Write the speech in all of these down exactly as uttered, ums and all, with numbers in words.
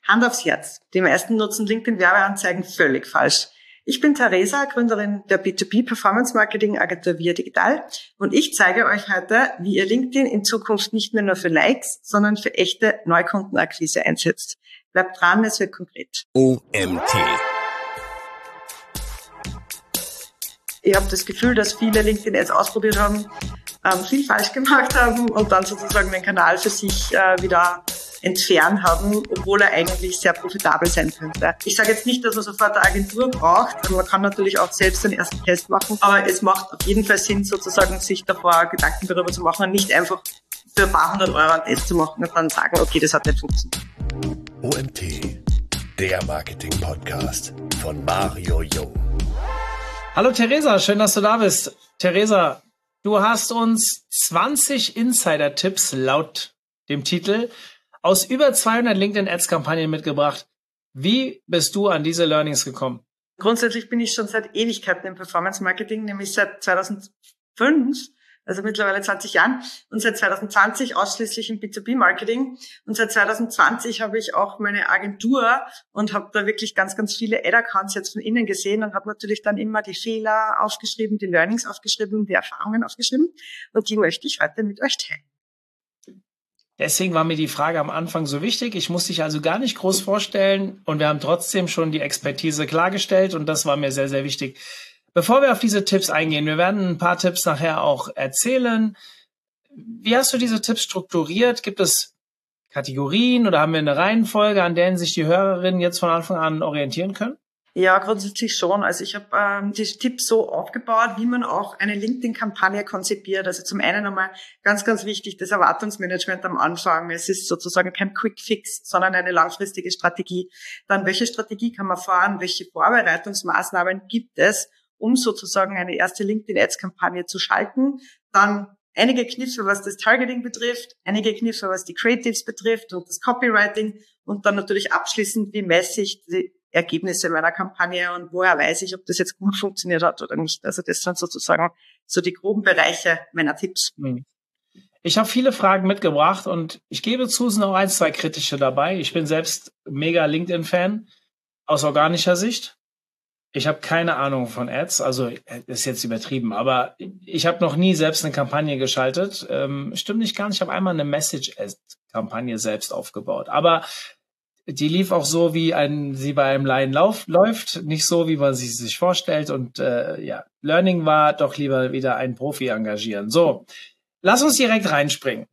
Hand aufs Herz. Die meisten nutzen LinkedIn-Werbeanzeigen völlig falsch. Ich bin Theresa, Gründerin der B zwei B Performance Marketing Agentur Via Digital und ich zeige euch heute, wie ihr LinkedIn in Zukunft nicht mehr nur für Likes, sondern für echte Neukundenakquise einsetzt. Bleibt dran, es wird konkret. O M T. Ich habe das Gefühl, dass viele LinkedIn-Ads ausprobiert haben, ähm, viel falsch gemacht haben und dann sozusagen den Kanal für sich äh, wieder entfernen haben, obwohl er eigentlich sehr profitabel sein könnte. Ich sage jetzt nicht, dass man sofort eine Agentur braucht. Man kann natürlich auch selbst den ersten Test machen, aber es macht auf jeden Fall Sinn, sozusagen sich davor Gedanken darüber zu machen und nicht einfach für ein paar hundert Euro einen Test zu machen und dann sagen, okay, das hat nicht funktioniert. O M T, der Marketing-Podcast von Mario Jung. Hallo Theresa, schön, dass du da bist. Theresa, du hast uns zwanzig Insider-Tipps laut dem Titel aus über zweihundert LinkedIn-Ads-Kampagnen mitgebracht. Wie bist du an diese Learnings gekommen? Grundsätzlich bin ich schon seit Ewigkeiten im Performance-Marketing, nämlich seit zweitausendfünf, also mittlerweile zwanzig Jahren, und seit zwanzig zwanzig ausschließlich im B zwei B-Marketing. Und seit zwanzig zwanzig habe ich auch meine Agentur und habe da wirklich ganz, ganz viele Ad-Accounts jetzt von innen gesehen und habe natürlich dann immer die Fehler aufgeschrieben, die Learnings aufgeschrieben, die Erfahrungen aufgeschrieben. Und die möchte ich heute mit euch teilen. Deswegen war mir die Frage am Anfang so wichtig. Ich muss dich also gar nicht groß vorstellen und wir haben trotzdem schon die Expertise klargestellt und das war mir sehr, sehr wichtig. Bevor wir auf diese Tipps eingehen, wir werden ein paar Tipps nachher auch erzählen. Wie hast du diese Tipps strukturiert? Gibt es Kategorien oder haben wir eine Reihenfolge, an denen sich die Hörerinnen jetzt von Anfang an orientieren können? Ja, grundsätzlich schon. Also ich habe ähm, die Tipps so aufgebaut, wie man auch eine LinkedIn-Kampagne konzipiert. Also zum einen einmal ganz, ganz wichtig, das Erwartungsmanagement am Anfang. Es ist sozusagen kein Quick-Fix, sondern eine langfristige Strategie. Dann, welche Strategie kann man fahren? Welche Vorbereitungsmaßnahmen gibt es, um sozusagen eine erste LinkedIn-Ads-Kampagne zu schalten? Dann einige Kniffe, was das Targeting betrifft, einige Kniffe, was die Creatives betrifft und das Copywriting und dann natürlich abschließend, wie messe ich die Ergebnisse meiner Kampagne und woher weiß ich, ob das jetzt gut funktioniert hat oder nicht. Also das sind sozusagen so die groben Bereiche meiner Tipps. Ich habe viele Fragen mitgebracht und ich gebe zu, es sind auch ein, zwei kritische dabei. Ich bin selbst mega LinkedIn-Fan aus organischer Sicht. Ich habe keine Ahnung von Ads, also das ist jetzt übertrieben, aber ich habe noch nie selbst eine Kampagne geschaltet. Ähm, stimmt nicht ganz, ich habe einmal eine Message-Ad-Kampagne selbst aufgebaut, aber die lief auch so, wie ein, sie bei einem Laien lauf, läuft, nicht so, wie man sie sich vorstellt. Und äh, ja, Learning war doch lieber wieder einen Profi engagieren. So, lass uns direkt reinspringen.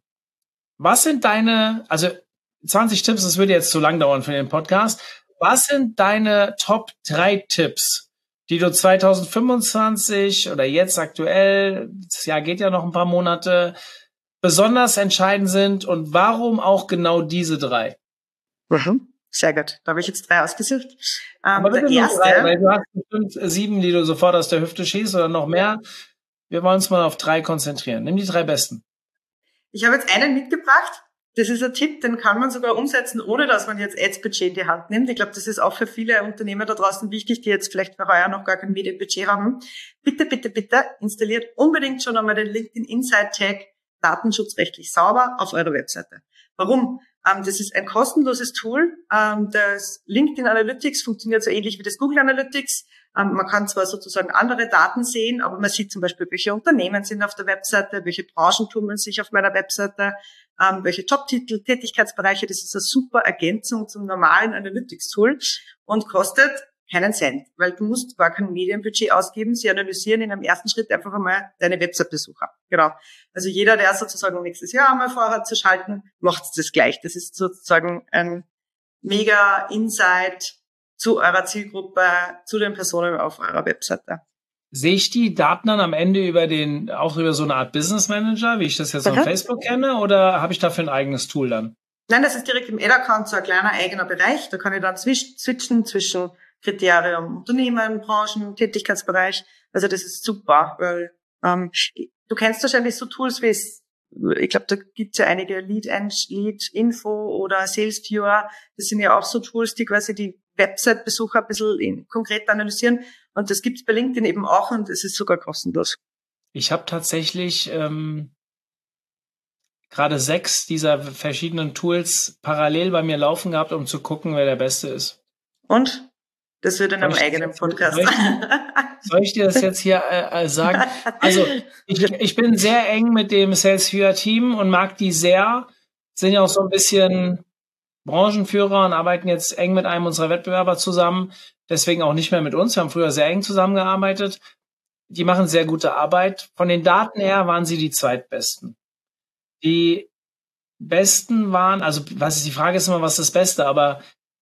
Was sind deine, also zwanzig Tipps, das würde jetzt zu lang dauern für den Podcast. Was sind deine Top drei Tipps, die du zwanzig fünfundzwanzig oder jetzt aktuell, das Jahr geht ja noch ein paar Monate, besonders entscheidend sind und warum auch genau diese drei? Mhm. Sehr gut. Da habe ich jetzt drei ausgesucht. Ähm, Aber der bitte nur erste, drei, weil du hast bestimmt sieben, die du sofort aus der Hüfte schießt oder noch mehr. Wir wollen uns mal auf drei konzentrieren. Nimm die drei besten. Ich habe jetzt einen mitgebracht. Das ist ein Tipp, den kann man sogar umsetzen, ohne dass man jetzt Ads-Budget in die Hand nimmt. Ich glaube, das ist auch für viele Unternehmer da draußen wichtig, die jetzt vielleicht für heuer noch gar kein Medienbudget haben. Bitte, bitte, bitte installiert unbedingt schon einmal den LinkedIn Insight Tag datenschutzrechtlich sauber auf eurer Webseite. Warum? Ähm, das ist ein kostenloses Tool. Ähm, das LinkedIn Analytics funktioniert so ähnlich wie das Google Analytics. Ähm, man kann zwar sozusagen andere Daten sehen, aber man sieht zum Beispiel, welche Unternehmen sind auf der Webseite, welche Branchen tummeln sich auf meiner Webseite, ähm, welche Jobtitel, Tätigkeitsbereiche. Das ist eine super Ergänzung zum normalen Analytics-Tool und kostet keinen Cent, weil du musst gar kein Medienbudget ausgeben. Sie analysieren in einem ersten Schritt einfach einmal deine Website-Besucher. Genau. Also jeder, der sozusagen nächstes Jahr einmal vorhat zu schalten, macht das gleich. Das ist sozusagen ein mega Insight zu eurer Zielgruppe, zu den Personen auf eurer Webseite. Sehe ich die Daten dann am Ende über den, auch über so eine Art Business Manager, wie ich das jetzt mhm. auf Facebook kenne, oder habe ich dafür ein eigenes Tool dann? Nein, das ist direkt im Ad-Account so ein kleiner eigener Bereich. Da kann ich dann switchen zwischen Kriterium Unternehmen, Branchen, Tätigkeitsbereich. Also das ist super, weil ähm, du kennst wahrscheinlich so Tools wie, ich glaube, da gibt's ja einige Lead, Lead Info oder Sales Viewer. Das sind ja auch so Tools, die quasi die Website-Besucher ein bisschen in, konkret analysieren. Und das gibt's bei LinkedIn eben auch und es ist sogar kostenlos. Ich habe tatsächlich ähm, gerade sechs dieser verschiedenen Tools parallel bei mir laufen gehabt, um zu gucken, wer der Beste ist. Und? Das wird in Soll einem ich eigenen jetzt, Podcast. Soll ich, soll ich dir das jetzt hier äh, sagen? Also ich, ich bin sehr eng mit dem SalesViewer-Team und mag die sehr. Sind ja auch so ein bisschen Branchenführer und arbeiten jetzt eng mit einem unserer Wettbewerber zusammen. Deswegen auch nicht mehr mit uns. Wir haben früher sehr eng zusammengearbeitet. Die machen sehr gute Arbeit. Von den Daten her waren sie die Zweitbesten. Die Besten waren, also was ist die Frage ist immer, was ist das Beste, aber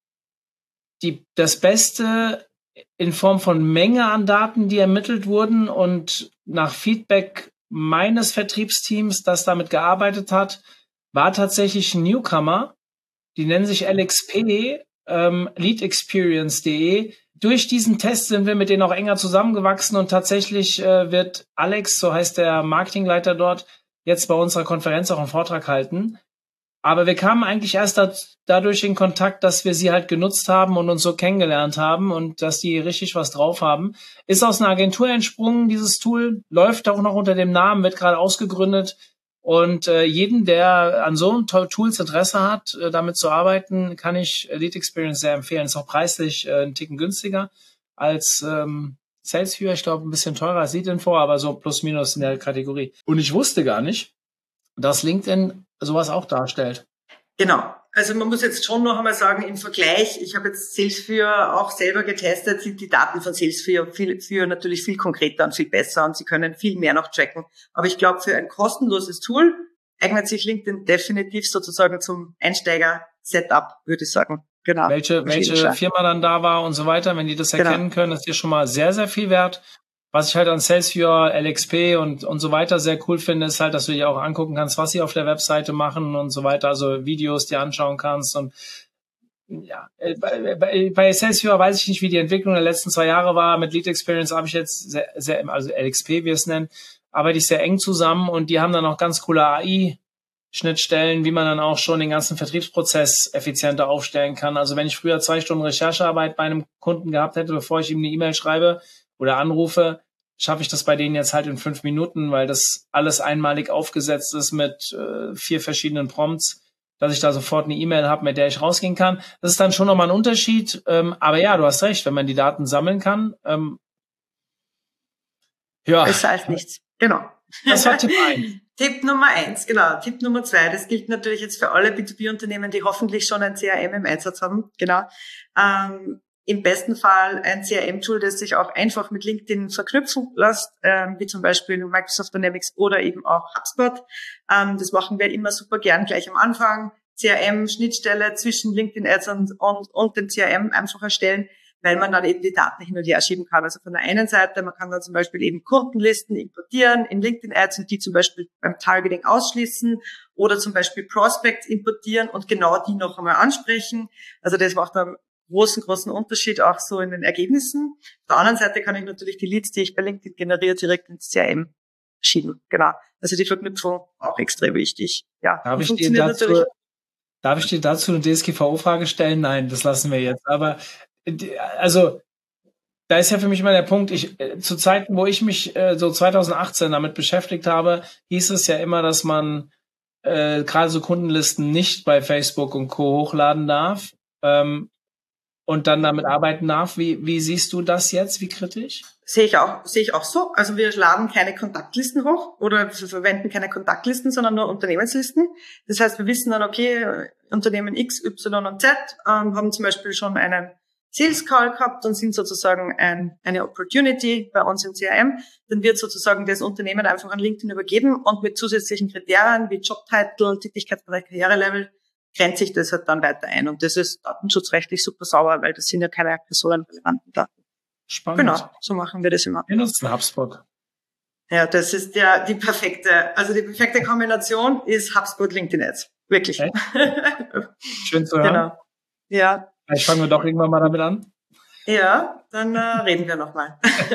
die, das Beste in Form von Menge an Daten, die ermittelt wurden und nach Feedback meines Vertriebsteams, das damit gearbeitet hat, war tatsächlich ein Newcomer. Die nennen sich L X P, ähm, lead experience punkt de. Durch diesen Test sind wir mit denen auch enger zusammengewachsen und tatsächlich äh, wird Alex, so heißt der Marketingleiter dort, jetzt bei unserer Konferenz auch einen Vortrag halten. Aber wir kamen eigentlich erst da, dadurch in Kontakt, dass wir sie halt genutzt haben und uns so kennengelernt haben und dass die richtig was drauf haben. Ist aus einer Agentur entsprungen, dieses Tool, läuft auch noch unter dem Namen, wird gerade ausgegründet. Und äh, jeden, der an so Tools Interesse hat, äh, damit zu arbeiten, kann ich Lead Experience sehr empfehlen. Ist auch preislich äh, einen Ticken günstiger als ähm, SalesViewer. Ich glaube, ein bisschen teurer als Leadinfo, aber so plus minus in der Kategorie. Und ich wusste gar nicht, dass LinkedIn sowas auch darstellt. Genau. Also man muss jetzt schon noch einmal sagen, im Vergleich, ich habe jetzt SalesViewer auch selber getestet, sind die Daten von SalesViewer viel, für natürlich viel konkreter und viel besser und sie können viel mehr noch tracken. Aber ich glaube, für ein kostenloses Tool eignet sich LinkedIn definitiv sozusagen zum Einsteiger-Setup, würde ich sagen. Genau. Welche, welche Firma dann da war und so weiter, wenn die das erkennen genau. können, ist dir schon mal sehr, sehr viel wert. Was ich halt an SalesViewer, L X P und, und so weiter sehr cool finde, ist halt, dass du dir auch angucken kannst, was sie auf der Webseite machen und so weiter, also Videos dir anschauen kannst und ja, bei, bei, bei SalesViewer weiß ich nicht, wie die Entwicklung der letzten zwei Jahre war. Mit Lead Experience habe ich jetzt sehr, sehr, also L X P, wie wir es nennen, arbeite ich sehr eng zusammen und die haben dann auch ganz coole A I-Schnittstellen, wie man dann auch schon den ganzen Vertriebsprozess effizienter aufstellen kann. Also wenn ich früher zwei Stunden Recherchearbeit bei einem Kunden gehabt hätte, bevor ich ihm eine E-Mail schreibe, oder anrufe, schaffe ich das bei denen jetzt halt in fünf Minuten, weil das alles einmalig aufgesetzt ist mit äh, vier verschiedenen Prompts, dass ich da sofort eine E-Mail habe, mit der ich rausgehen kann. Das ist dann schon nochmal ein Unterschied. Ähm, aber ja, du hast recht, wenn man die Daten sammeln kann. Ähm, ja. Besser als nichts. Genau. Das war Tipp eins. Tipp Nummer eins, genau. Tipp Nummer zwei, das gilt natürlich jetzt für alle B zwei B-Unternehmen, die hoffentlich schon ein C R M im Einsatz haben. Genau. Ähm, Im besten Fall ein C R M-Tool, das sich auch einfach mit LinkedIn verknüpfen lässt, ähm, wie zum Beispiel Microsoft Dynamics oder eben auch HubSpot. Ähm, das machen wir immer super gern gleich am Anfang. C R M-Schnittstelle zwischen LinkedIn-Ads und, und, und dem C R M einfach erstellen, weil man dann eben die Daten hin und her schieben kann. Also von der einen Seite, man kann dann zum Beispiel eben Kundenlisten importieren in LinkedIn-Ads und die zum Beispiel beim Targeting ausschließen oder zum Beispiel Prospects importieren und genau die noch einmal ansprechen. Also das macht dann großen, großen Unterschied auch so in den Ergebnissen. Auf der anderen Seite kann ich natürlich die Leads, die ich bei LinkedIn generiere, direkt ins C R M schieben. Genau. Also die Verknüpfung auch extrem wichtig. Ja. Darf ich dir dazu, darf ich dir dazu eine D S G V O-Frage stellen? Nein, das lassen wir jetzt. Aber, also, da ist ja für mich immer der Punkt, ich, zu Zeiten, wo ich mich äh, so zwanzig achtzehn damit beschäftigt habe, hieß es ja immer, dass man äh, gerade so Kundenlisten nicht bei Facebook und Co. hochladen darf. Ähm, und dann damit arbeiten darf. Wie, wie siehst du das jetzt? Wie kritisch? Sehe ich auch, sehe ich auch so. Also wir laden keine Kontaktlisten hoch oder wir verwenden keine Kontaktlisten, sondern nur Unternehmenslisten. Das heißt, wir wissen dann, okay, Unternehmen X, Y und Z ähm, haben zum Beispiel schon einen Sales Call gehabt und sind sozusagen ein, eine Opportunity bei uns im C R M. Dann wird sozusagen das Unternehmen einfach an LinkedIn übergeben und mit zusätzlichen Kriterien wie Jobtitel, Tätigkeitsbereich, Karrierelevel grenzt sich das halt dann weiter ein. Und das ist datenschutzrechtlich super sauber, weil das sind ja keine personenrelevanten Daten. Spannend. Genau, so machen wir das immer. Wir nutzen HubSpot. Ja, das ist ja die perfekte, also die perfekte Kombination ist HubSpot LinkedIn Ads. Wirklich. Echt? Schön zu hören. Genau. Ja. Vielleicht fangen wir doch irgendwann mal damit an. Ja, dann äh, reden wir nochmal.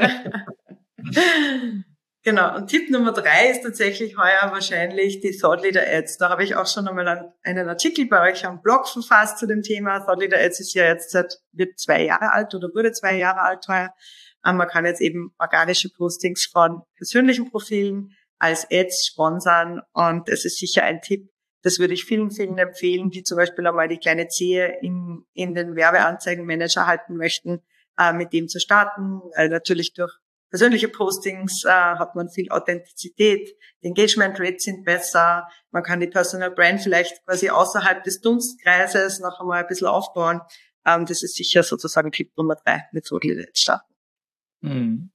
Genau. Und Tipp Nummer drei ist tatsächlich heuer wahrscheinlich die Thought Leader Ads. Da habe ich auch schon einmal einen Artikel bei euch am Blog verfasst zu dem Thema. Thought Leader Ads ist ja jetzt seit, wird zwei Jahre alt oder wurde zwei Jahre alt heuer. Man kann jetzt eben organische Postings von persönlichen Profilen als Ads sponsern. Und es ist sicher ein Tipp, das würde ich vielen, vielen empfehlen, die zum Beispiel einmal die kleine Zehe in, in den Werbeanzeigenmanager halten möchten, äh, mit dem zu starten. Weil natürlich durch persönliche Postings äh, hat man viel Authentizität, die Engagement Rates sind besser, man kann die Personal Brand vielleicht quasi außerhalb des Dunstkreises noch einmal ein bisschen aufbauen. Ähm, das ist sicher sozusagen Tipp Nummer drei, mit Social Ads starten. Hm.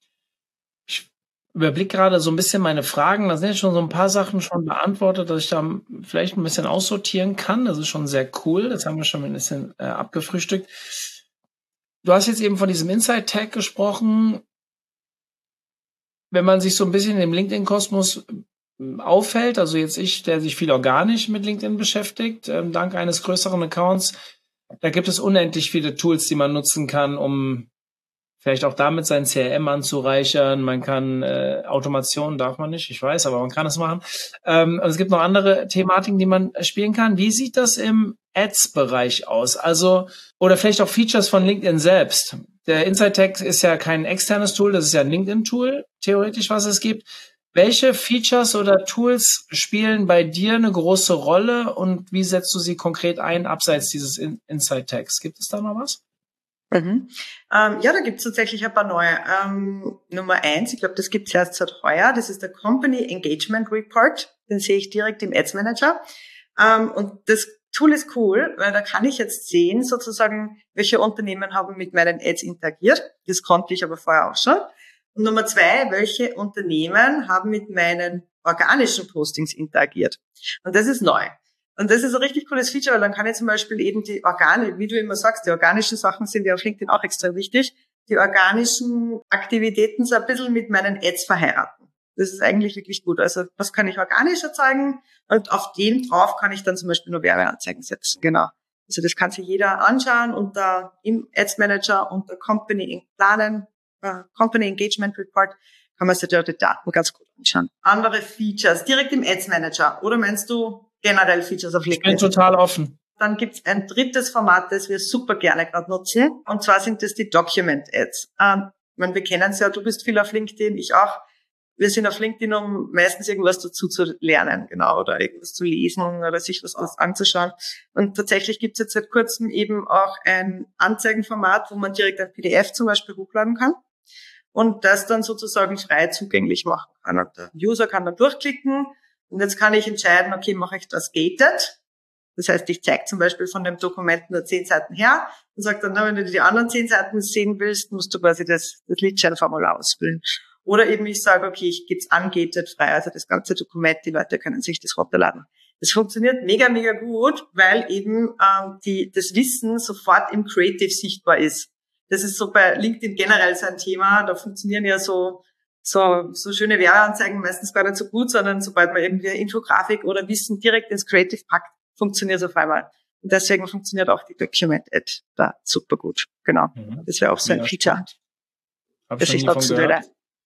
Ich überblicke gerade so ein bisschen meine Fragen. Da sind jetzt schon so ein paar Sachen schon beantwortet, dass ich da vielleicht ein bisschen aussortieren kann. Das ist schon sehr cool. Das haben wir schon ein bisschen äh, abgefrühstückt. Du hast jetzt eben von diesem Inside-Tag gesprochen. Wenn man sich so ein bisschen im LinkedIn-Kosmos auffällt, also jetzt ich, der sich viel organisch mit LinkedIn beschäftigt, ähm, dank eines größeren Accounts, da gibt es unendlich viele Tools, die man nutzen kann, um vielleicht auch damit sein C R M anzureichern. Man kann, äh, Automation darf man nicht, ich weiß, aber man kann es machen. Ähm, und es gibt noch andere Thematiken, die man spielen kann. Wie sieht das im Ads-Bereich aus? Also, oder vielleicht auch Features von LinkedIn selbst. Der Inside-Tag ist ja kein externes Tool, das ist ja ein LinkedIn-Tool, theoretisch, was es gibt. Welche Features oder Tools spielen bei dir eine große Rolle und wie setzt du sie konkret ein, abseits dieses In- Inside-Tags? Gibt es da noch was? Mhm. Ähm, ja, da gibt's tatsächlich ein paar neue. Ähm, Nummer eins, ich glaube, das gibt's erst seit heuer, das ist der Company Engagement Report. Den sehe ich direkt im Ads Manager. Ähm, und das Tool ist cool, weil da kann ich jetzt sehen, sozusagen, welche Unternehmen haben mit meinen Ads interagiert. Das konnte ich aber vorher auch schon. Und Nummer zwei, welche Unternehmen haben mit meinen organischen Postings interagiert. Und das ist neu. Und das ist ein richtig cooles Feature, weil dann kann ich zum Beispiel eben die Organe, wie du immer sagst, die organischen Sachen sind ja auf LinkedIn auch extrem wichtig, die organischen Aktivitäten so ein bisschen mit meinen Ads verheiraten. Das ist eigentlich wirklich gut. Also was kann ich organisch erzeugen und auf dem drauf kann ich dann zum Beispiel nur Werbeanzeigen setzen. Genau. Also das kann sich jeder anschauen unter im Ads Manager unter Company Planen, äh, Company Engagement Report kann man sich da die Daten ganz gut anschauen. Andere Features direkt im Ads Manager oder meinst du generell Features auf LinkedIn? Ich bin total offen. Dann gibt's ein drittes Format, das wir super gerne gerade nutzen. Und zwar sind das die Document-Ads. Ähm, meine, wir kennen es ja, du bist viel auf LinkedIn, ich auch. Wir sind auf LinkedIn, um meistens irgendwas dazu zu lernen, genau, oder irgendwas zu lesen oder sich was anzuschauen. Und tatsächlich gibt's jetzt seit kurzem eben auch ein Anzeigenformat, wo man direkt ein P D F zum Beispiel hochladen kann und das dann sozusagen frei zugänglich machen kann. Und der User kann dann durchklicken und jetzt kann ich entscheiden, okay, mache ich das gated? Das heißt, ich zeige zum Beispiel von dem Dokument nur zehn Seiten her und sage dann, na, wenn du die anderen zehn Seiten sehen willst, musst du quasi das, das Leadgen-Formular ausfüllen. Oder eben ich sage, okay, ich gebe es ungated frei, also das ganze Dokument, die Leute können sich das runterladen. Das funktioniert mega, mega gut, weil eben ähm, die das Wissen sofort im Creative sichtbar ist. Das ist so bei LinkedIn generell so ein Thema, da funktionieren ja so so so schöne Werbeanzeigen meistens gar nicht so gut, sondern sobald man irgendwie Infografik oder Wissen direkt ins Creative packt, funktioniert es auf einmal. Und deswegen funktioniert auch die Document-Ad da super gut. Genau. Mhm. Das wäre auch so ein ja, Feature. Hab das ich noch nie von gehört.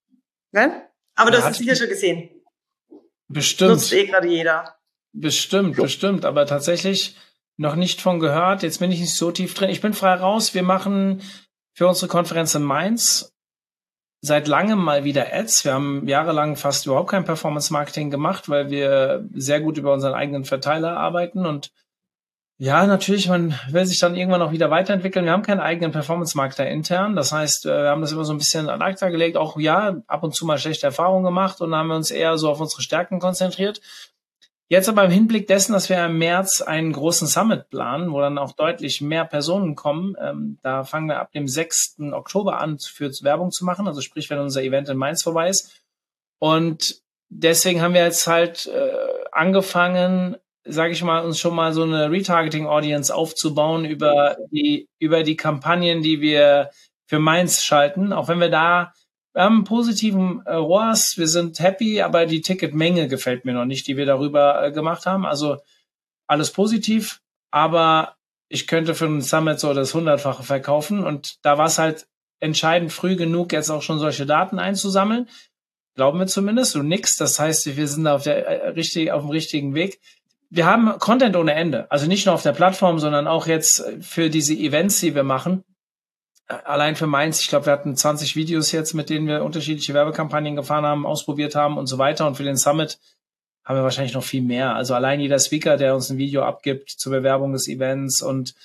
Ne? Aber ja, du hast es sicher schon gesehen. Bestimmt. Nutzt eh gerade jeder. Bestimmt, bestimmt. Aber tatsächlich noch nicht von gehört. Jetzt bin ich nicht so tief drin. Ich bin frei raus. Wir machen für unsere Konferenz in Mainz seit langem mal wieder Ads. Wir haben jahrelang fast überhaupt kein Performance-Marketing gemacht, weil wir sehr gut über unseren eigenen Verteiler arbeiten. Und ja, natürlich, man will sich dann irgendwann auch wieder weiterentwickeln. Wir haben keinen eigenen Performance-Marketer intern. Das heißt, wir haben das immer so ein bisschen an ACTA gelegt. Auch, ja, ab und zu mal schlechte Erfahrungen gemacht und haben wir uns eher so auf unsere Stärken konzentriert. Jetzt aber im Hinblick dessen, dass wir im März einen großen Summit planen, wo dann auch deutlich mehr Personen kommen, ähm, da fangen wir ab dem sechsten Oktober an, für Werbung zu machen. Also sprich, wenn unser Event in Mainz vorbei ist. Und deswegen haben wir jetzt halt äh, angefangen, sage ich mal, uns schon mal so eine Retargeting-Audience aufzubauen über die über die Kampagnen, die wir für Mainz schalten. Auch wenn wir da, wir haben einen positiven äh, R O A S, wir sind happy, aber die Ticketmenge gefällt mir noch nicht, die wir darüber äh, gemacht haben. Also alles positiv, aber ich könnte für einen Summit so das Hundertfache verkaufen und da war es halt entscheidend früh genug, jetzt auch schon solche Daten einzusammeln. Glauben wir zumindest, du nix. Das heißt, wir sind auf der äh, richtig, auf dem richtigen Weg. Wir haben Content ohne Ende, also nicht nur auf der Plattform, sondern auch jetzt für diese Events, die wir machen. allein für Mainz, ich glaube, wir hatten zwanzig Videos jetzt, mit denen wir unterschiedliche Werbekampagnen gefahren haben, ausprobiert haben und so weiter. Und für den Summit haben wir wahrscheinlich noch viel mehr. Also allein jeder Speaker, der uns ein Video abgibt zur Bewerbung des Events, und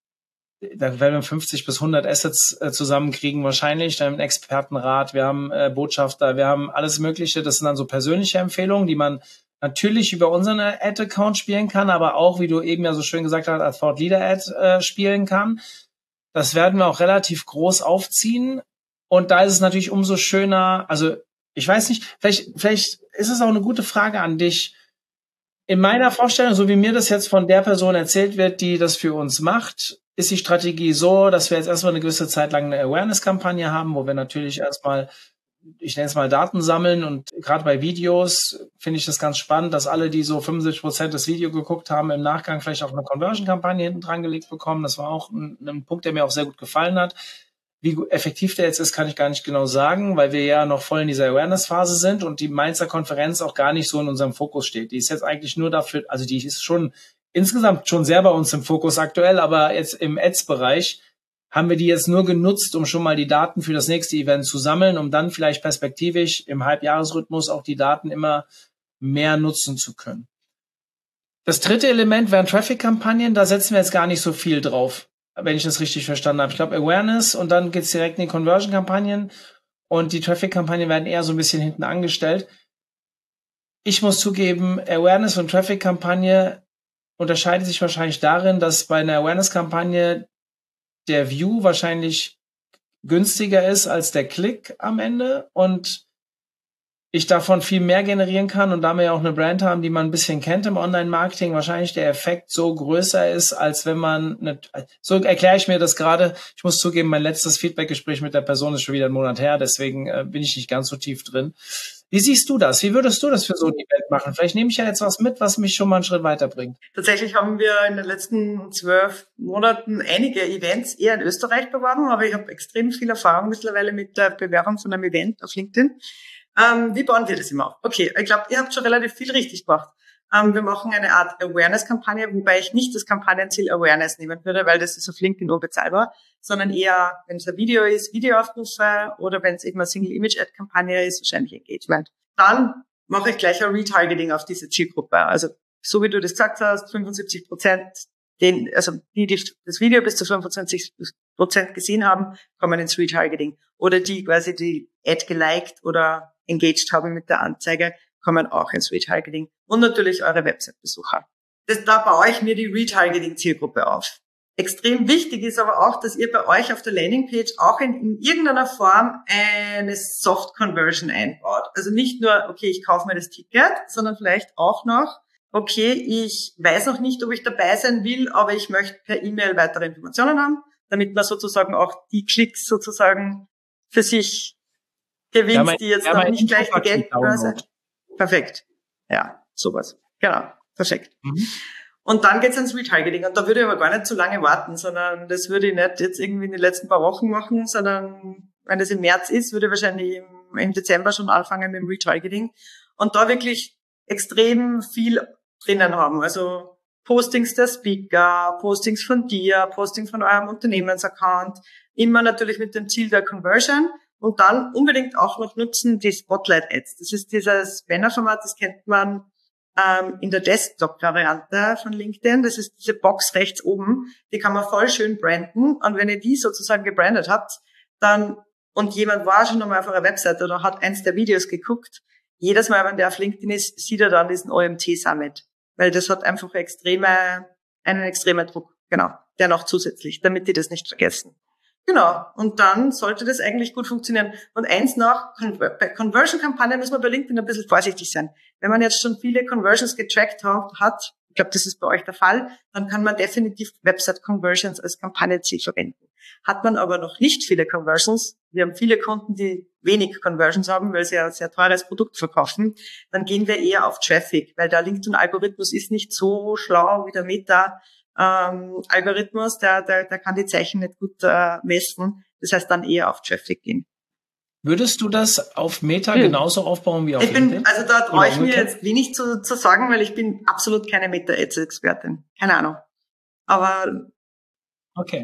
da werden wir fünfzig bis hundert Assets äh, zusammenkriegen wahrscheinlich. Dann einen Expertenrat, wir haben äh, Botschafter, wir haben alles Mögliche. Das sind dann so persönliche Empfehlungen, die man natürlich über unseren Ad-Account spielen kann, aber auch, wie du eben ja so schön gesagt hast, als Thought Leader Ad äh, spielen kann. Das werden wir auch relativ groß aufziehen. Und da ist es natürlich umso schöner, also ich weiß nicht, vielleicht, vielleicht ist es auch eine gute Frage an dich. In meiner Vorstellung, so wie mir das jetzt von der Person erzählt wird, die das für uns macht, ist die Strategie so, dass wir jetzt erstmal eine gewisse Zeit lang eine Awareness-Kampagne haben, wo wir natürlich erstmal, ich nenne es mal, Daten sammeln. Und gerade bei Videos finde ich das ganz spannend, dass alle, die so fünfundsiebzig Prozent das Video geguckt haben, im Nachgang vielleicht auch eine Conversion-Kampagne hinten dran gelegt bekommen. Das war auch ein, ein Punkt, der mir auch sehr gut gefallen hat. Wie effektiv der jetzt ist, kann ich gar nicht genau sagen, weil wir ja noch voll in dieser Awareness-Phase sind und die Mainzer Konferenz auch gar nicht so in unserem Fokus steht. Die ist jetzt eigentlich nur dafür, also die ist schon insgesamt schon sehr bei uns im Fokus aktuell, aber jetzt im Ads-Bereich haben wir die jetzt nur genutzt, um schon mal die Daten für das nächste Event zu sammeln, um dann vielleicht perspektivisch im Halbjahresrhythmus auch die Daten immer mehr nutzen zu können. Das dritte Element wären Traffic-Kampagnen, da setzen wir jetzt gar nicht so viel drauf, wenn ich das richtig verstanden habe. Ich glaube Awareness und dann geht's direkt in die Conversion-Kampagnen und die Traffic-Kampagnen werden eher so ein bisschen hinten angestellt. Ich muss zugeben, Awareness und Traffic-Kampagne unterscheidet sich wahrscheinlich darin, dass bei einer Awareness-Kampagne der View wahrscheinlich günstiger ist als der Klick am Ende und ich davon viel mehr generieren kann und da wir ja auch eine Brand haben, die man ein bisschen kennt im Online-Marketing, wahrscheinlich der Effekt so größer ist, als wenn man, eine, so erkläre ich mir das gerade. Ich muss zugeben, mein letztes Feedback-Gespräch mit der Person ist schon wieder einen Monat her, deswegen äh, bin ich nicht ganz so tief drin. Wie siehst du das? Wie würdest du das für so ein Event machen? Vielleicht nehme ich ja jetzt was mit, was mich schon mal einen Schritt weiterbringt. Tatsächlich haben wir in den letzten zwölf Monaten einige Events eher in Österreich beworben, aber ich habe extrem viel Erfahrung mittlerweile mit der Bewerbung von einem Event auf LinkedIn. Ähm, wie bauen wir das immer auf? Okay, ich glaube, ihr habt schon relativ viel richtig gemacht. Ähm, wir machen eine Art Awareness-Kampagne, wobei ich nicht das Kampagnenziel Awareness nehmen würde, weil das ist auf LinkedIn unbezahlbar, sondern eher, wenn es ein Video ist, Videoaufrufe oder wenn es eben eine Single-Image-Ad-Kampagne ist, wahrscheinlich Engagement. Dann mache ich gleich ein Retargeting auf diese Zielgruppe. Also so wie du das gesagt hast, fünfundsiebzig Prozent, den, also die, die das Video bis zu fünfundzwanzig Prozent gesehen haben, kommen ins Retargeting. Oder die quasi die Ad geliked oder engaged haben mit der Anzeige, kommen auch ins Retargeting. Und natürlich eure Website-Besucher. Das, da baue ich mir die Retargeting-Zielgruppe auf. Extrem wichtig ist aber auch, dass ihr bei euch auf der Landingpage auch in, in irgendeiner Form eine Soft-Conversion einbaut. Also nicht nur, okay, ich kaufe mir das Ticket, sondern vielleicht auch noch, okay, ich weiß noch nicht, ob ich dabei sein will, aber ich möchte per E-Mail weitere Informationen haben, damit man sozusagen auch die Klicks sozusagen für sich gewinnt, ja, mein, die jetzt ja, noch nicht gleich die Geldbörse. Perfekt. Ja, sowas. Genau. Perfekt. Mhm. Und dann geht's ins Retargeting. Und da würde ich aber gar nicht zu lange warten, sondern das würde ich nicht jetzt irgendwie in den letzten paar Wochen machen, sondern wenn das im März ist, würde ich wahrscheinlich im, im Dezember schon anfangen mit dem Retargeting. Und da wirklich extrem viel drinnen haben. Also Postings der Speaker, Postings von dir, Postings von eurem Unternehmensaccount. Immer natürlich mit dem Ziel der Conversion. Und dann unbedingt auch noch nutzen die Spotlight-Ads. Das ist dieses Banner-Format, das kennt man ähm, in der Desktop-Variante von LinkedIn. Das ist diese Box rechts oben. Die kann man voll schön branden. Und wenn ihr die sozusagen gebrandet habt, dann, und jemand war schon einmal auf eurer Webseite oder hat eins der Videos geguckt, jedes Mal, wenn der auf LinkedIn ist, sieht er dann diesen O M T-Summit. Weil das hat einfach extreme, einen extremen Druck. Genau. Der noch zusätzlich, damit die das nicht vergessen. Genau. Und dann sollte das eigentlich gut funktionieren. Und eins noch, bei Conversion-Kampagnen muss man bei LinkedIn ein bisschen vorsichtig sein. Wenn man jetzt schon viele Conversions getrackt hat, ich glaube, das ist bei euch der Fall, dann kann man definitiv Website-Conversions als Kampagnenziel verwenden. Hat man aber noch nicht viele Conversions, wir haben viele Kunden, die wenig Conversions haben, weil sie ein sehr teures Produkt verkaufen, dann gehen wir eher auf Traffic, weil der LinkedIn-Algorithmus ist nicht so schlau wie der Meta, Ähm, Algorithmus, der, der, der kann die Zeichen nicht gut äh, messen. Das heißt, dann eher auf Traffic gehen. Würdest du das auf Meta hm. genauso aufbauen wie auf ich bin, LinkedIn? Also da traue ich mir jetzt wenig zu, zu sagen, weil ich bin absolut keine Meta-Ads-Expertin. Keine Ahnung. Aber okay.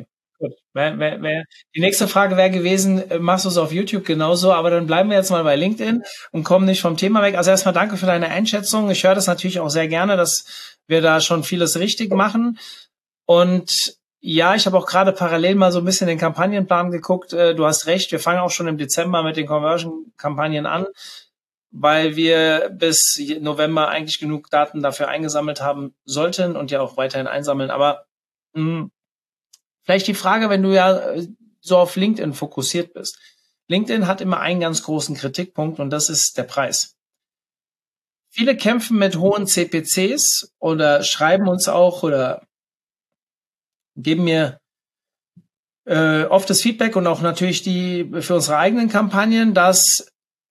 Gut. Wär, wär, wär. Die nächste Frage wäre gewesen, machst du es auf YouTube genauso? Aber dann bleiben wir jetzt mal bei LinkedIn und kommen nicht vom Thema weg. Also erstmal danke für deine Einschätzung. Ich höre das natürlich auch sehr gerne, dass wir da schon vieles richtig machen. Und ja, ich habe auch gerade parallel mal so ein bisschen den Kampagnenplan geguckt. Du hast recht, wir fangen auch schon im Dezember mit den Conversion-Kampagnen an, weil wir bis November eigentlich genug Daten dafür eingesammelt haben sollten und ja auch weiterhin einsammeln. Aber mh, vielleicht die Frage, wenn du ja so auf LinkedIn fokussiert bist. LinkedIn hat immer einen ganz großen Kritikpunkt und das ist der Preis. Viele kämpfen mit hohen C P Cs oder schreiben uns auch oder geben mir äh, oft das Feedback und auch natürlich die für unsere eigenen Kampagnen, dass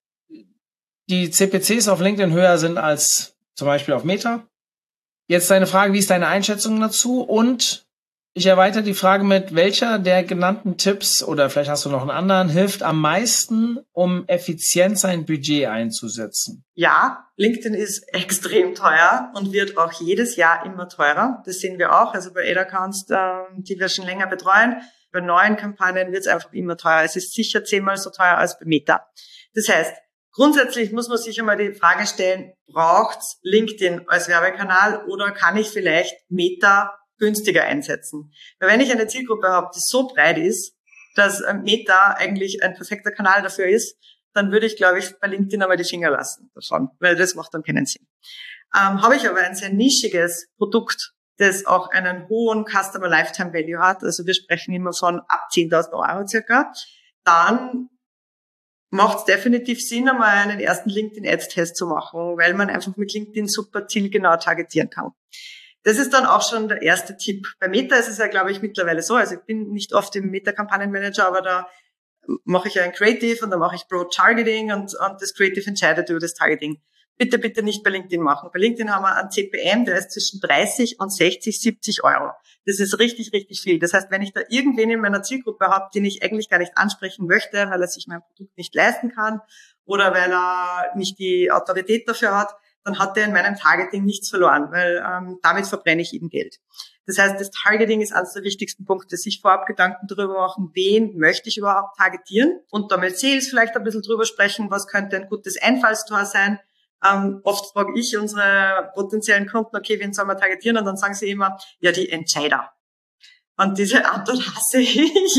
die C P Cs auf LinkedIn höher sind als zum Beispiel auf Meta. Jetzt deine Frage, wie ist deine Einschätzung dazu? Und ich erweitere die Frage mit, welcher der genannten Tipps oder vielleicht hast du noch einen anderen, hilft am meisten, um effizient sein Budget einzusetzen? Ja, LinkedIn ist extrem teuer und wird auch jedes Jahr immer teurer. Das sehen wir auch. Also bei Ad-Accounts, die wir schon länger betreuen, bei neuen Kampagnen wird es einfach immer teurer. Es ist sicher zehnmal so teuer als bei Meta. Das heißt, grundsätzlich muss man sich einmal die Frage stellen, braucht's LinkedIn als Werbekanal oder kann ich vielleicht Meta günstiger einsetzen? Weil wenn ich eine Zielgruppe habe, die so breit ist, dass Meta eigentlich ein perfekter Kanal dafür ist, dann würde ich, glaube ich, bei LinkedIn einmal die Finger lassen davon, weil das macht dann keinen Sinn. Ähm, habe ich aber ein sehr nischiges Produkt, das auch einen hohen Customer Lifetime Value hat, also wir sprechen immer von ab zehntausend Euro circa, dann macht es definitiv Sinn, einmal einen ersten LinkedIn-Ads-Test zu machen, weil man einfach mit LinkedIn super zielgenau targetieren kann. Das ist dann auch schon der erste Tipp. Bei Meta ist es ja, glaube ich, mittlerweile so, also ich bin nicht oft im Meta-Kampagnenmanager, aber da mache ich ja ein Creative und dann mache ich Broad-Targeting und, und das Creative entscheidet über das Targeting. Bitte, bitte nicht bei LinkedIn machen. Bei LinkedIn haben wir einen C P M, der ist zwischen dreißig und sechzig, siebzig Euro. Das ist richtig, richtig viel. Das heißt, wenn ich da irgendwen in meiner Zielgruppe habe, den ich eigentlich gar nicht ansprechen möchte, weil er sich mein Produkt nicht leisten kann oder weil er nicht die Autorität dafür hat, dann hat er in meinem Targeting nichts verloren, weil ähm, damit verbrenne ich eben Geld. Das heißt, das Targeting ist eines der wichtigsten Punkte, sich vorab Gedanken darüber machen, wen möchte ich überhaupt targetieren und da mit Sales vielleicht ein bisschen drüber sprechen, was könnte ein gutes Einfallstor sein. Ähm, oft frage ich unsere potenziellen Kunden, okay, wen sollen wir targetieren? Und dann sagen sie immer, ja, die Entscheider. Und diese Antwort hasse ich,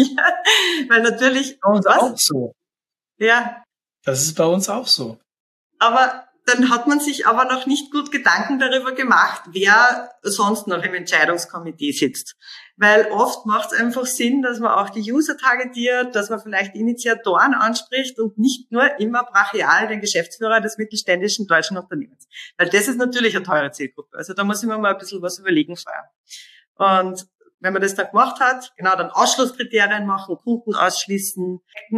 weil natürlich... Bei uns was? Auch so. Ja. Das ist bei uns auch so. Aber dann hat man sich aber noch nicht gut Gedanken darüber gemacht, wer sonst noch im Entscheidungskomitee sitzt. Weil oft macht es einfach Sinn, dass man auch die User targetiert, dass man vielleicht Initiatoren anspricht und nicht nur immer brachial den Geschäftsführer des mittelständischen deutschen Unternehmens. Weil das ist natürlich eine teure Zielgruppe. Also da muss ich mir mal ein bisschen was überlegen vorher. Und wenn man das dann gemacht hat, genau, dann Ausschlusskriterien machen, Kunden ausschließen,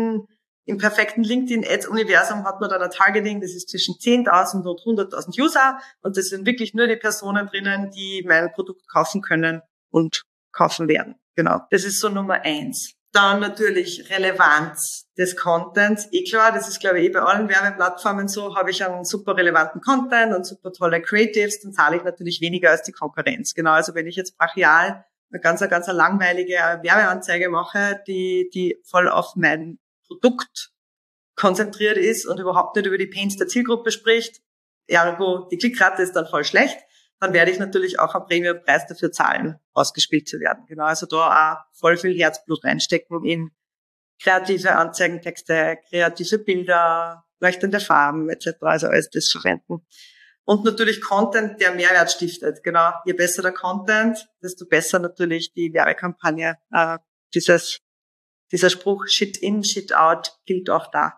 im perfekten LinkedIn-Ads-Universum hat man dann ein Targeting, das ist zwischen zehntausend und hunderttausend User und das sind wirklich nur die Personen drinnen, die mein Produkt kaufen können und kaufen werden. Genau, das ist so Nummer eins. Dann natürlich Relevanz des Contents. Eh klar, das ist glaube ich eh bei allen Werbeplattformen so, habe ich einen super relevanten Content und super tolle Creatives, dann zahle ich natürlich weniger als die Konkurrenz. Genau, also wenn ich jetzt brachial eine ganz, eine ganz langweilige Werbeanzeige mache, die, die voll auf mein Produkt konzentriert ist und überhaupt nicht über die Pains der Zielgruppe spricht, ergo die Klickrate ist dann voll schlecht, dann werde ich natürlich auch einen Premiumpreis dafür zahlen, ausgespielt zu werden. Genau, also da auch voll viel Herzblut reinstecken in kreative Anzeigentexte, kreative Bilder, leuchtende Farben et cetera. Also alles das verwenden. Und natürlich Content, der Mehrwert stiftet. Genau, je besser der Content, desto besser natürlich die Werbekampagne. Äh, dieses Dieser Spruch, Shit in, Shit out, gilt auch da.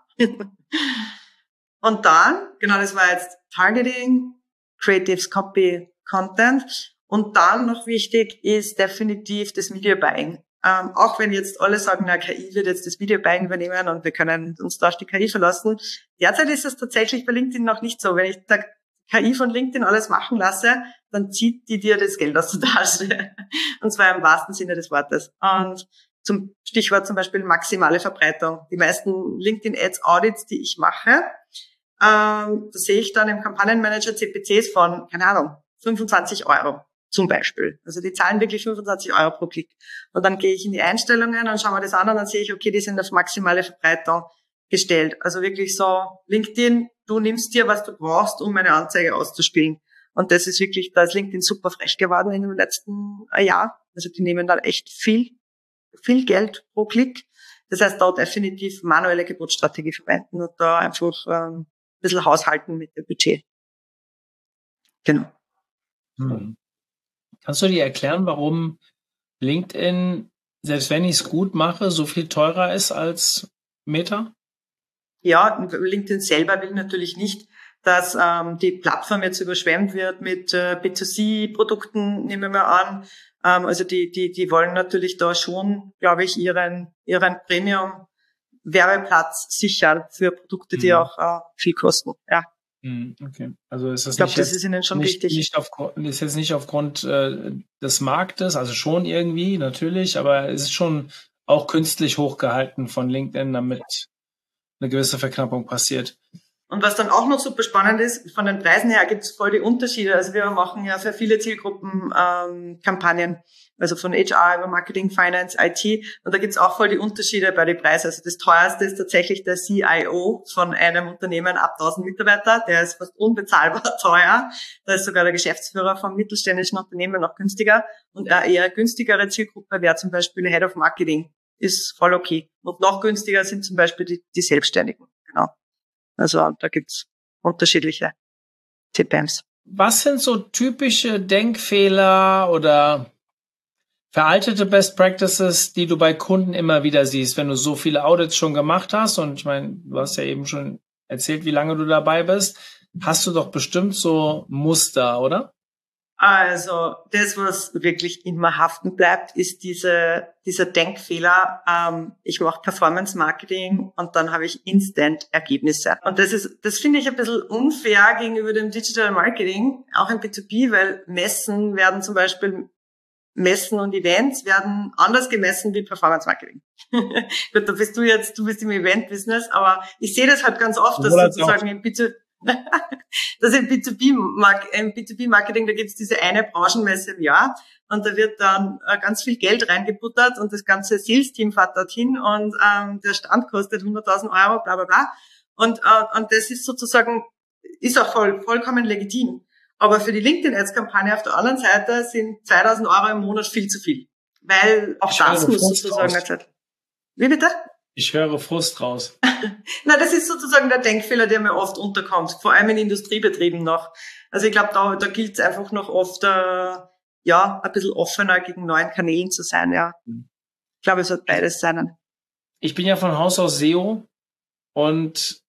Und dann, genau, das war jetzt Targeting, Creatives, Copy, Content. Und dann noch wichtig ist definitiv das Video Buying. Ähm, auch wenn jetzt alle sagen, na, K I wird jetzt das Video Buying übernehmen und wir können uns da auf die K I verlassen. Derzeit ist es tatsächlich bei LinkedIn noch nicht so. Wenn ich da K I von LinkedIn alles machen lasse, dann zieht die dir das Geld aus der Tasche. Und zwar im wahrsten Sinne des Wortes. Und zum Stichwort zum Beispiel maximale Verbreitung. Die meisten LinkedIn-Ads-Audits, die ich mache, ähm, da sehe ich dann im Kampagnenmanager C P Cs von, keine Ahnung, fünfundzwanzig Euro. zum Beispiel. Also die zahlen wirklich fünfundzwanzig Euro pro Klick. Und dann gehe ich in die Einstellungen und schaue mir das an und dann sehe ich, okay, die sind auf maximale Verbreitung gestellt. Also wirklich so, LinkedIn, du nimmst dir, was du brauchst, um eine Anzeige auszuspielen. Und das ist wirklich, da ist LinkedIn super fresh geworden in dem letzten Jahr. Also die nehmen da echt viel, viel Geld pro Klick. Das heißt, da definitiv manuelle Geburtsstrategie verwenden und da einfach ähm, ein bisschen haushalten mit dem Budget. Genau. Hm. Kannst du dir erklären, warum LinkedIn, selbst wenn ich es gut mache, so viel teurer ist als Meta? Ja, LinkedIn selber will natürlich nicht, dass ähm, die Plattform jetzt überschwemmt wird mit äh, B zwei C-Produkten, nehmen wir mal an. Ähm, also die die die wollen natürlich da schon, glaube ich, ihren ihren Premium-Werbeplatz sichern für Produkte, die mhm. auch äh, viel kosten. Ja. Okay, also ist das ich glaube, nicht das jetzt ist Ihnen schon nicht, wichtig. Nicht auf, ist jetzt nicht aufgrund äh, des Marktes, also schon irgendwie natürlich, aber es ist schon auch künstlich hochgehalten von LinkedIn, damit eine gewisse Verknappung passiert. Und was dann auch noch super spannend ist, von den Preisen her gibt es voll die Unterschiede. Also wir machen ja für viele Zielgruppen ähm, Kampagnen, also von H R über Marketing, Finance, I T. Und da gibt es auch voll die Unterschiede bei den Preisen. Also das teuerste ist tatsächlich der C I O von einem Unternehmen ab tausend Mitarbeiter. Der ist fast unbezahlbar teuer. Da ist sogar der Geschäftsführer vom mittelständischen Unternehmen noch günstiger. Und eine eher günstigere Zielgruppe wäre zum Beispiel Head of Marketing. Ist voll okay. Und noch günstiger sind zum Beispiel die, die Selbstständigen. Genau. Also da gibt's unterschiedliche T P Ms. Was sind so typische Denkfehler oder veraltete Best Practices, die du bei Kunden immer wieder siehst, wenn du so viele Audits schon gemacht hast? Und ich meine, du hast ja eben schon erzählt, wie lange du dabei bist. Hast du doch bestimmt so Muster, oder? Also das, was wirklich immer haften bleibt, ist diese dieser Denkfehler. Ähm, ich mache Performance-Marketing und dann habe ich Instant-Ergebnisse. Und das ist, das finde ich ein bisschen unfair gegenüber dem Digital Marketing, auch im B zwei B, weil Messen werden zum Beispiel Messen und Events werden anders gemessen wie Performance-Marketing. Gut, da bist du jetzt, du bist im Event-Business, aber ich sehe das halt ganz oft, dass sozusagen im B zwei B das im B zwei B-Marketing, da gibt's diese eine Branchenmesse im Jahr und da wird dann äh, ganz viel Geld reingebuttert und das ganze Sales-Team fährt dorthin und ähm, der Stand kostet hunderttausend Euro, bla bla bla. Und, äh, und das ist sozusagen, ist auch voll, vollkommen legitim. Aber für die LinkedIn-Ads-Kampagne auf der anderen Seite sind zweitausend Euro im Monat viel zu viel. Weil auch ich das muss sozusagen eine Zeit. Wie bitte? Ich höre Frust raus. Na, das ist sozusagen der Denkfehler, der mir oft unterkommt, vor allem in Industriebetrieben noch. Also ich glaube, da, da gilt es einfach noch oft, äh, ja, ein bisschen offener gegen neuen Kanälen zu sein, ja. Ich glaube, es wird beides sein. Ich bin ja von Haus aus S E O und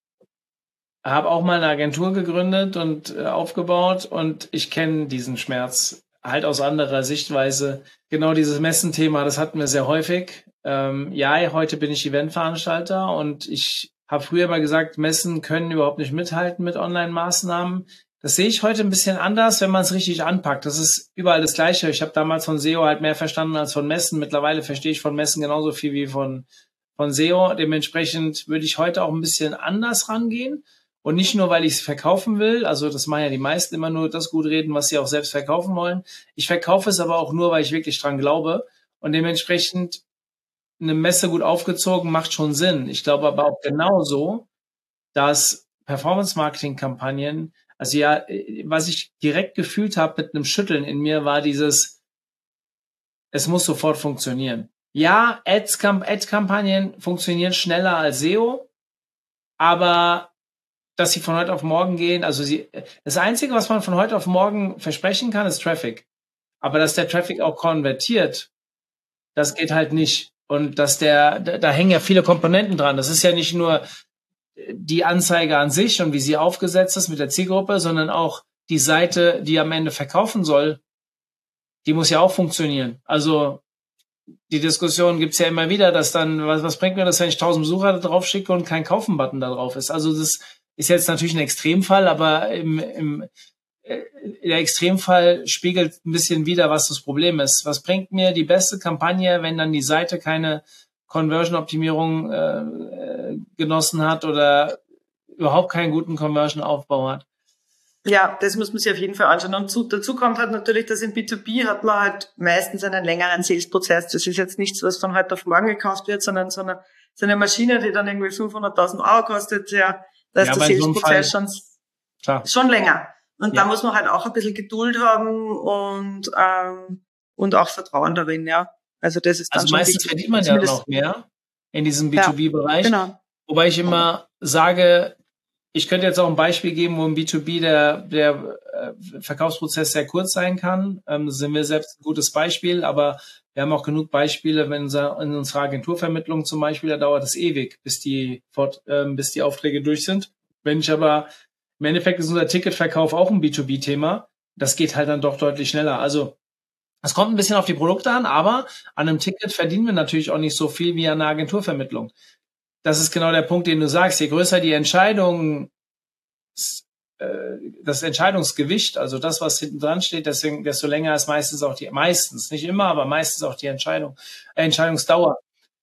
habe auch mal eine Agentur gegründet und äh, aufgebaut und ich kenne diesen Schmerz halt aus anderer Sichtweise. Genau dieses Messenthema, das hatten wir sehr häufig. Ähm, ja, heute bin ich Eventveranstalter und ich habe früher mal gesagt, Messen können überhaupt nicht mithalten mit Online-Maßnahmen. Das sehe ich heute ein bisschen anders, wenn man es richtig anpackt. Das ist überall das Gleiche. Ich habe damals von S E O halt mehr verstanden als von Messen. Mittlerweile verstehe ich von Messen genauso viel wie von, von S E O. Dementsprechend würde ich heute auch ein bisschen anders rangehen. Und nicht nur, weil ich es verkaufen will, also das machen ja die meisten immer nur das gut reden, was sie auch selbst verkaufen wollen. Ich verkaufe es aber auch nur, weil ich wirklich dran glaube. Und dementsprechend eine Messe gut aufgezogen macht schon Sinn. Ich glaube aber auch genauso, dass Performance-Marketing-Kampagnen, also ja, was ich direkt gefühlt habe mit einem Schütteln in mir, war dieses, es muss sofort funktionieren. Ja, Ads-Kampagnen funktionieren schneller als S E O, aber dass sie von heute auf morgen gehen, also sie, das Einzige, was man von heute auf morgen versprechen kann, ist Traffic. Aber dass der Traffic auch konvertiert, das geht halt nicht. Und dass der, da, da hängen ja viele Komponenten dran. Das ist ja nicht nur die Anzeige an sich und wie sie aufgesetzt ist mit der Zielgruppe, sondern auch die Seite, die am Ende verkaufen soll, die muss ja auch funktionieren. Also die Diskussion gibt's ja immer wieder, dass dann, was, was bringt mir das, wenn ich tausend Besucher da drauf schicke und kein Kaufen-Button da drauf ist? Also das ist jetzt natürlich ein Extremfall, aber im, im der Extremfall spiegelt ein bisschen wider, was das Problem ist. Was bringt mir die beste Kampagne, wenn dann die Seite keine Conversion-Optimierung äh, genossen hat oder überhaupt keinen guten Conversion-Aufbau hat? Ja, das muss man sich auf jeden Fall anschauen. Und zu, dazu kommt halt natürlich, dass im B zwei B hat man halt meistens einen längeren Sales-Prozess. Das ist jetzt nichts, was von heute auf morgen gekauft wird, sondern so eine, so eine Maschine, die dann irgendwie fünfhunderttausend Euro kostet. Ja, da ist Ja, der bei so einem Sales-Prozess Fall- schon, Klar. schon länger. Und Ja. da muss man halt auch ein bisschen Geduld haben und, ähm, und auch Vertrauen darin, ja. Also das ist dann Also schon meistens wichtig. verdient man ja Zumindest- noch mehr in diesem B Ja, zwei B-Bereich. Genau. Wobei ich immer sage, ich könnte jetzt auch ein Beispiel geben, wo im B zwei B der, der äh, Verkaufsprozess sehr kurz sein kann. Ähm, da sind wir selbst ein gutes Beispiel, aber wir haben auch genug Beispiele, wenn unser, in unserer Agenturvermittlung zum Beispiel, da dauert es ewig, bis die, fort, ähm, bis die Aufträge durch sind. Wenn ich aber, im Endeffekt ist unser Ticketverkauf auch ein B zwei B-Thema, das geht halt dann doch deutlich schneller. Also es kommt ein bisschen auf die Produkte an, aber an einem Ticket verdienen wir natürlich auch nicht so viel wie an einer Agenturvermittlung. Das ist genau der Punkt, den du sagst. Je größer die Entscheidung, das Entscheidungsgewicht, also das, was hinten dran steht, deswegen, desto länger ist meistens auch die, meistens, nicht immer, aber meistens auch die Entscheidung, äh, Entscheidungsdauer.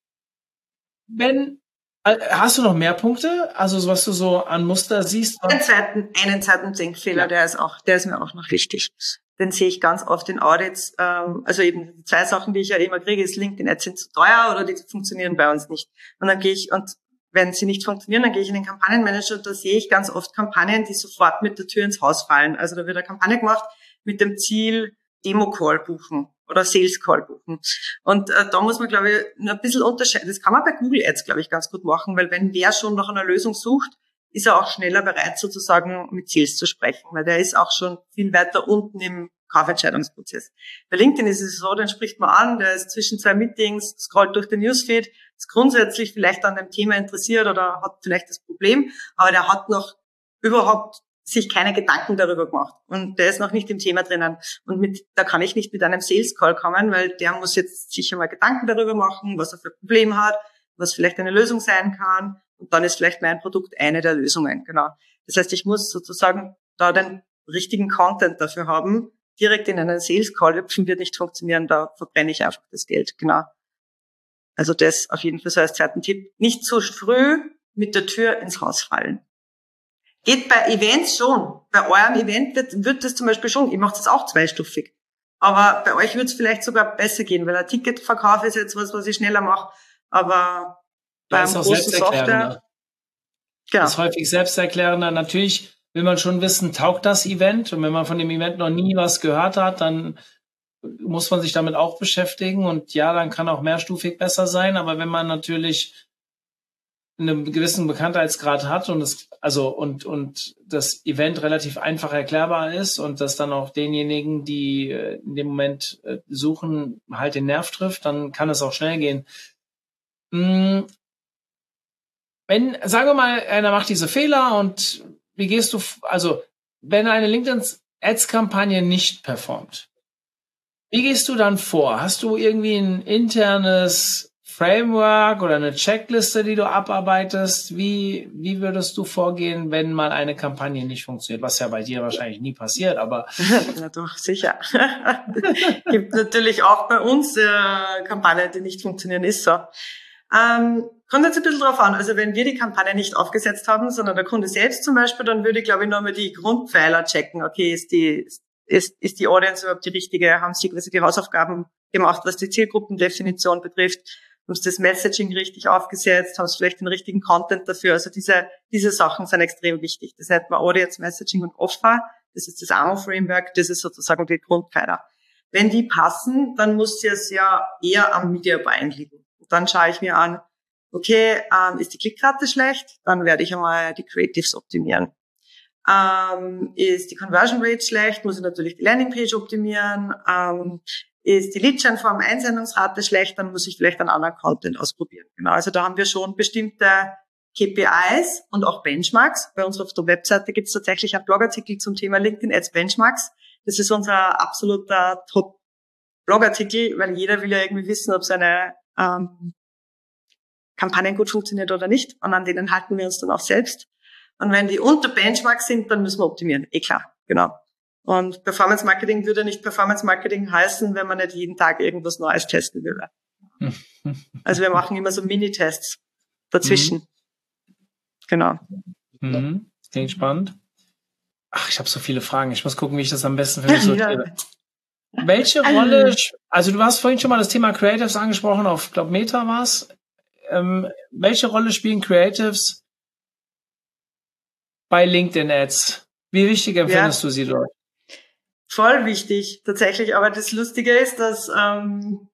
Wenn, äh, hast du noch mehr Punkte? Also, was du so an Muster siehst? Einen zweiten, einen zweiten Denkfehler, Ja. der ist auch, der ist mir auch noch wichtig. Den sehe ich ganz oft in Audits. Ähm, also eben die zwei Sachen, die ich ja immer kriege, ist LinkedIn Ads sind zu teuer oder die funktionieren bei uns nicht. Und dann gehe ich, und wenn sie nicht funktionieren, dann gehe ich in den Kampagnenmanager und da sehe ich ganz oft Kampagnen, die sofort mit der Tür ins Haus fallen. Also da wird eine Kampagne gemacht mit dem Ziel, Demo-Call buchen oder Sales-Call buchen. Und äh, da muss man, glaube ich, ein bisschen unterscheiden. Das kann man bei Google Ads, glaube ich, ganz gut machen, weil wenn wer schon nach einer Lösung sucht, ist er auch schneller bereit, sozusagen mit Sales zu sprechen, weil der ist auch schon viel weiter unten im Kaufentscheidungsprozess. Bei LinkedIn ist es so, den spricht man an, der ist zwischen zwei Meetings, scrollt durch den Newsfeed, ist grundsätzlich vielleicht an dem Thema interessiert oder hat vielleicht das Problem, aber der hat noch überhaupt sich keine Gedanken darüber gemacht und der ist noch nicht im Thema drinnen. Und mit, da kann ich nicht mit einem Sales Call kommen, weil der muss jetzt sicher mal Gedanken darüber machen, was er für ein Problem hat, was vielleicht eine Lösung sein kann. Und dann ist vielleicht mein Produkt eine der Lösungen, genau. Das heißt, ich muss sozusagen da den richtigen Content dafür haben. Direkt in einen Sales Call hüpfen wird nicht funktionieren, da verbrenne ich einfach das Geld, genau. Also das auf jeden Fall so als zweiten Tipp. Nicht zu früh mit der Tür ins Haus fallen. Geht bei Events schon. Bei eurem Event wird, wird das zum Beispiel schon, ihr macht das auch zweistufig. Aber bei euch wird es vielleicht sogar besser gehen, weil ein Ticketverkauf ist jetzt was, was ich schneller mache. Aber Da beim ist auch großen selbsterklärender. Software, genau. Das ist häufig selbsterklärender. Natürlich will man schon wissen, taugt das Event? Und wenn man von dem Event noch nie was gehört hat, dann muss man sich damit auch beschäftigen. Und ja, dann kann auch mehrstufig besser sein. Aber wenn man natürlich einen gewissen Bekanntheitsgrad hat und es, also, und, und das Event relativ einfach erklärbar ist und das dann auch denjenigen, die in dem Moment suchen, halt den Nerv trifft, dann kann es auch schnell gehen. Wenn, sagen wir mal, einer macht diese Fehler und wie gehst du, also, wenn eine LinkedIn-Ads-Kampagne nicht performt, wie gehst du dann vor? Hast du irgendwie ein internes Framework oder eine Checkliste, die du abarbeitest? Wie, wie würdest du vorgehen, wenn mal eine Kampagne nicht funktioniert? Was ja bei dir wahrscheinlich nie passiert, aber. Na doch, sicher. Gibt natürlich auch bei uns äh, Kampagnen, die nicht funktionieren, ist so. Ähm, kommt jetzt ein bisschen drauf an. Also wenn wir die Kampagne nicht aufgesetzt haben, sondern der Kunde selbst zum Beispiel, dann würde ich, glaube ich, nochmal die Grundpfeiler checken. Okay, ist die, ist, ist die Audience überhaupt die richtige? Haben sie quasi die Hausaufgaben gemacht, was die Zielgruppendefinition betrifft? Haben sie das Messaging richtig aufgesetzt? Haben sie vielleicht den richtigen Content dafür? Also diese, diese Sachen sind extrem wichtig. Das nennt man Audience, Messaging und Offer. Das ist das A M O-Framework. Das ist sozusagen die Grundpfeiler. Wenn die passen, dann muss es ja eher am Media Buying liegen. Dann schaue ich mir an, okay, ähm, ist die Klickrate schlecht? Dann werde ich einmal die Creatives optimieren. Ähm, ist die Conversion Rate schlecht? Muss ich natürlich die Landingpage optimieren. Ähm, ist die Lead-Gen-Form Einsendungsrate schlecht? Dann muss ich vielleicht einen anderen Content ausprobieren. Genau, also da haben wir schon bestimmte K P Is und auch Benchmarks. Bei uns auf der Webseite gibt es tatsächlich einen Blogartikel zum Thema LinkedIn Ads Benchmarks. Das ist unser absoluter Top-Blogartikel, weil jeder will ja irgendwie wissen, ob seine ähm, Kampagnen gut funktioniert oder nicht. Und an denen halten wir uns dann auch selbst. Und wenn die unter Benchmark sind, dann müssen wir optimieren. Eh klar, genau. Und Performance Marketing würde nicht Performance Marketing heißen, wenn man nicht jeden Tag irgendwas Neues testen würde. Also wir machen immer so Mini-Tests dazwischen. Mhm. Genau. Mhm. Klingt spannend. ach, ich habe so viele Fragen. Ich muss gucken, wie ich das am besten für mich sortiere. Welche Rolle, also du hast vorhin schon mal das Thema Creatives angesprochen, auf, glaube Meta war es. Ähm, welche Rolle spielen Creatives bei LinkedIn Ads? Wie wichtig empfindest ja. du sie dort? Voll wichtig, tatsächlich. Aber das Lustige ist, dass ähm,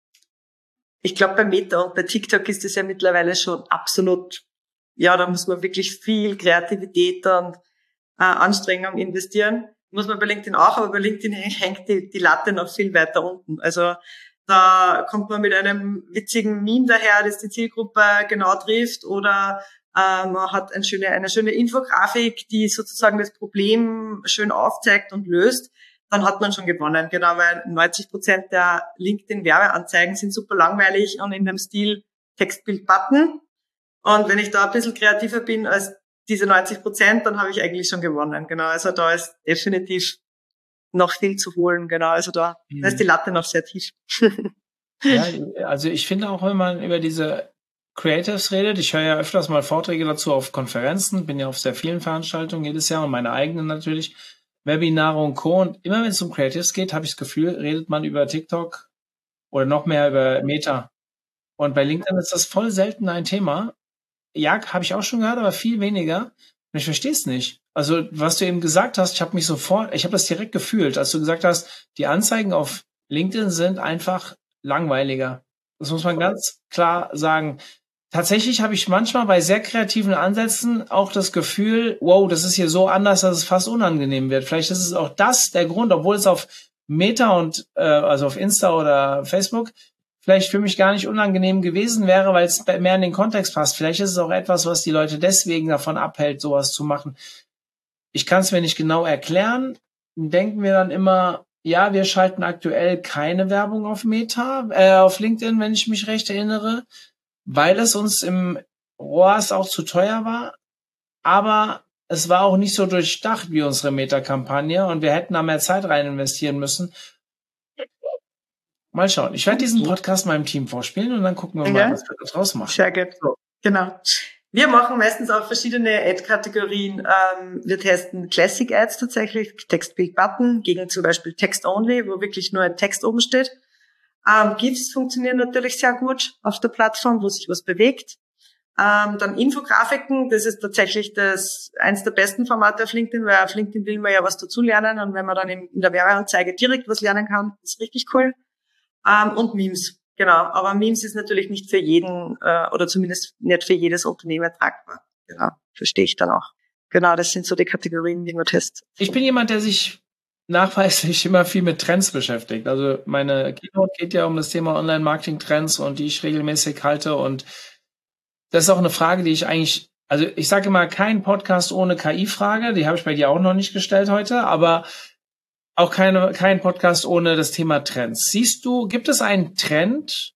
ich glaube, bei Meta und bei TikTok ist das ja mittlerweile schon absolut, ja, da muss man wirklich viel Kreativität und äh, Anstrengung investieren. Muss man bei LinkedIn auch, aber bei LinkedIn hängt die, die Latte noch viel weiter unten. Also da kommt man mit einem witzigen Meme daher, das die Zielgruppe genau trifft, oder äh, man hat eine schöne, eine schöne Infografik, die sozusagen das Problem schön aufzeigt und löst. Dann hat man schon gewonnen, genau, weil neunzig Prozent der LinkedIn-Werbeanzeigen sind super langweilig und in dem Stil Textbild-Button. Und wenn ich da ein bisschen kreativer bin als diese neunzig Prozent, dann habe ich eigentlich schon gewonnen, genau. Also da ist definitiv noch viel zu holen, genau. Also da, mhm. da ist die Latte noch sehr tief. Ja, also ich finde auch, wenn man über diese Creatives redet, ich höre ja öfters mal Vorträge dazu auf Konferenzen, bin ja auf sehr vielen Veranstaltungen jedes Jahr und meine eigenen natürlich, Webinare und Co. Und immer wenn es um Creatives geht, habe ich das Gefühl, redet man über TikTok oder noch mehr über Meta. Und bei LinkedIn ist das voll selten ein Thema. Ja, habe ich auch schon gehört, aber viel weniger. Und ich verstehe es nicht. Also, was du eben gesagt hast, ich habe mich sofort, ich habe das direkt gefühlt, als du gesagt hast, die Anzeigen auf LinkedIn sind einfach langweiliger. Das muss man ganz klar sagen. Tatsächlich habe ich manchmal bei sehr kreativen Ansätzen auch das Gefühl, wow, das ist hier so anders, dass es fast unangenehm wird. Vielleicht ist es auch das der Grund, obwohl es auf Meta und äh, also auf Insta oder Facebook vielleicht für mich gar nicht unangenehm gewesen wäre, weil es mehr in den Kontext passt. Vielleicht ist es auch etwas, was die Leute deswegen davon abhält, sowas zu machen. Ich kann es mir nicht genau erklären. Denken wir dann immer, ja, wir schalten aktuell keine Werbung auf Meta, äh, auf LinkedIn, wenn ich mich recht erinnere, weil es uns im R O A S auch zu teuer war. Aber es war auch nicht so durchdacht wie unsere Meta-Kampagne und wir hätten da mehr Zeit rein investieren müssen. Mal schauen. Ich werde diesen Podcast meinem Team vorspielen und dann gucken wir mal, ja, was wir da draus machen. Sehr gut. So. Genau. Wir machen meistens auch verschiedene Ad-Kategorien. Ähm, wir testen Classic Ads tatsächlich, Text, Bild, Button, gegen zum Beispiel Text Only, wo wirklich nur ein Text oben steht. Ähm, GIFs funktionieren natürlich sehr gut auf der Plattform, wo sich was bewegt. Ähm, dann Infografiken, das ist tatsächlich das eins der besten Formate auf LinkedIn, weil auf LinkedIn will man ja was dazu lernen und wenn man dann in, in der Werbeanzeige direkt was lernen kann, ist richtig cool. Ähm, und Memes, genau. Aber Memes ist natürlich nicht für jeden äh, oder zumindest nicht für jedes Unternehmen tragbar. Genau, verstehe ich dann auch. Genau, das sind so die Kategorien, die man testet. Ich bin jemand, der sich nachweislich immer viel mit Trends beschäftigt. Also meine Keynote geht ja um das Thema Online-Marketing-Trends und die ich regelmäßig halte und das ist auch eine Frage, die ich eigentlich, also ich sage immer, kein Podcast ohne K I-Frage, die habe ich bei dir auch noch nicht gestellt heute, aber auch keine, kein Podcast ohne das Thema Trends. Siehst du, gibt es einen Trend,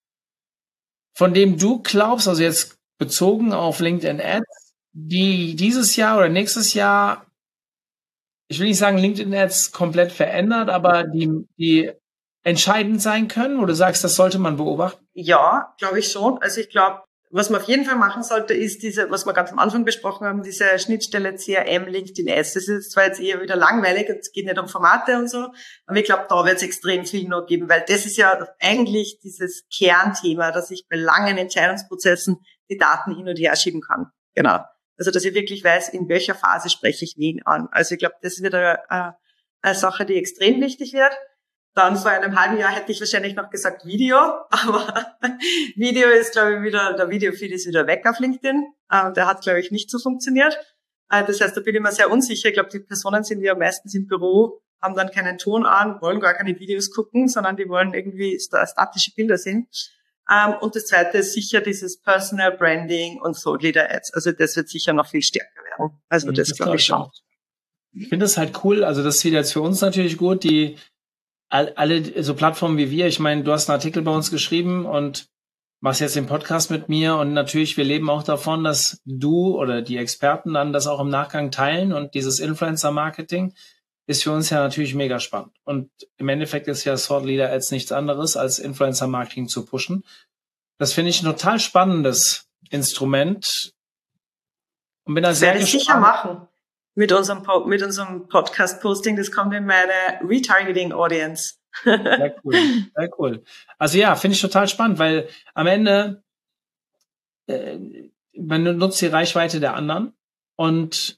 von dem du glaubst, also jetzt bezogen auf LinkedIn Ads, die dieses Jahr oder nächstes Jahr, ich will nicht sagen LinkedIn Ads komplett verändert, aber die, die entscheidend sein können, wo du sagst, das sollte man beobachten? Ja, glaube ich schon. Also ich glaube, was man auf jeden Fall machen sollte, ist diese, was wir ganz am Anfang besprochen haben, diese Schnittstelle C R M, LinkedIn Ads. Das ist zwar jetzt eher wieder langweilig, es geht nicht um Formate und so, aber ich glaube, da wird es extrem viel noch geben, weil das ist ja eigentlich dieses Kernthema, dass ich bei langen Entscheidungsprozessen die Daten hin und her schieben kann. Genau. Also, dass ich wirklich weiß, in welcher Phase spreche ich wen an. Also, ich glaube, das wird eine, eine Sache, die extrem wichtig wird. Dann vor einem halben Jahr hätte ich wahrscheinlich noch gesagt Video, aber Video ist, glaube ich, wieder, der Videofeed ist wieder weg auf LinkedIn. Der hat, glaube ich, nicht so funktioniert. Das heißt, da bin ich mir sehr unsicher. Ich glaube, die Personen sind ja meistens im Büro, haben dann keinen Ton an, wollen gar keine Videos gucken, sondern die wollen irgendwie statische Bilder sehen. Und das zweite ist sicher dieses Personal Branding und Thought Leader Ads. Also das wird sicher noch viel stärker werden. Also das, das glaube ich schon. Ich finde das halt cool. Also das ist wieder jetzt für uns natürlich gut, die alle so Plattformen wie wir, ich meine, du hast einen Artikel bei uns geschrieben und machst jetzt den Podcast mit mir und natürlich, wir leben auch davon, dass du oder die Experten dann das auch im Nachgang teilen und dieses Influencer-Marketing ist für uns ja natürlich mega spannend. Und im Endeffekt ist ja Thought Leader Ads nichts anderes, als Influencer-Marketing zu pushen. Das finde ich ein total spannendes Instrument und bin da sehr gespannt. Werde ich sicher machen. mit unserem, po- mit unserem Podcast-Posting, das kommt in meine Retargeting-Audience. Sehr cool, sehr cool. Also ja, finde ich total spannend, weil am Ende äh, man nutzt die Reichweite der anderen und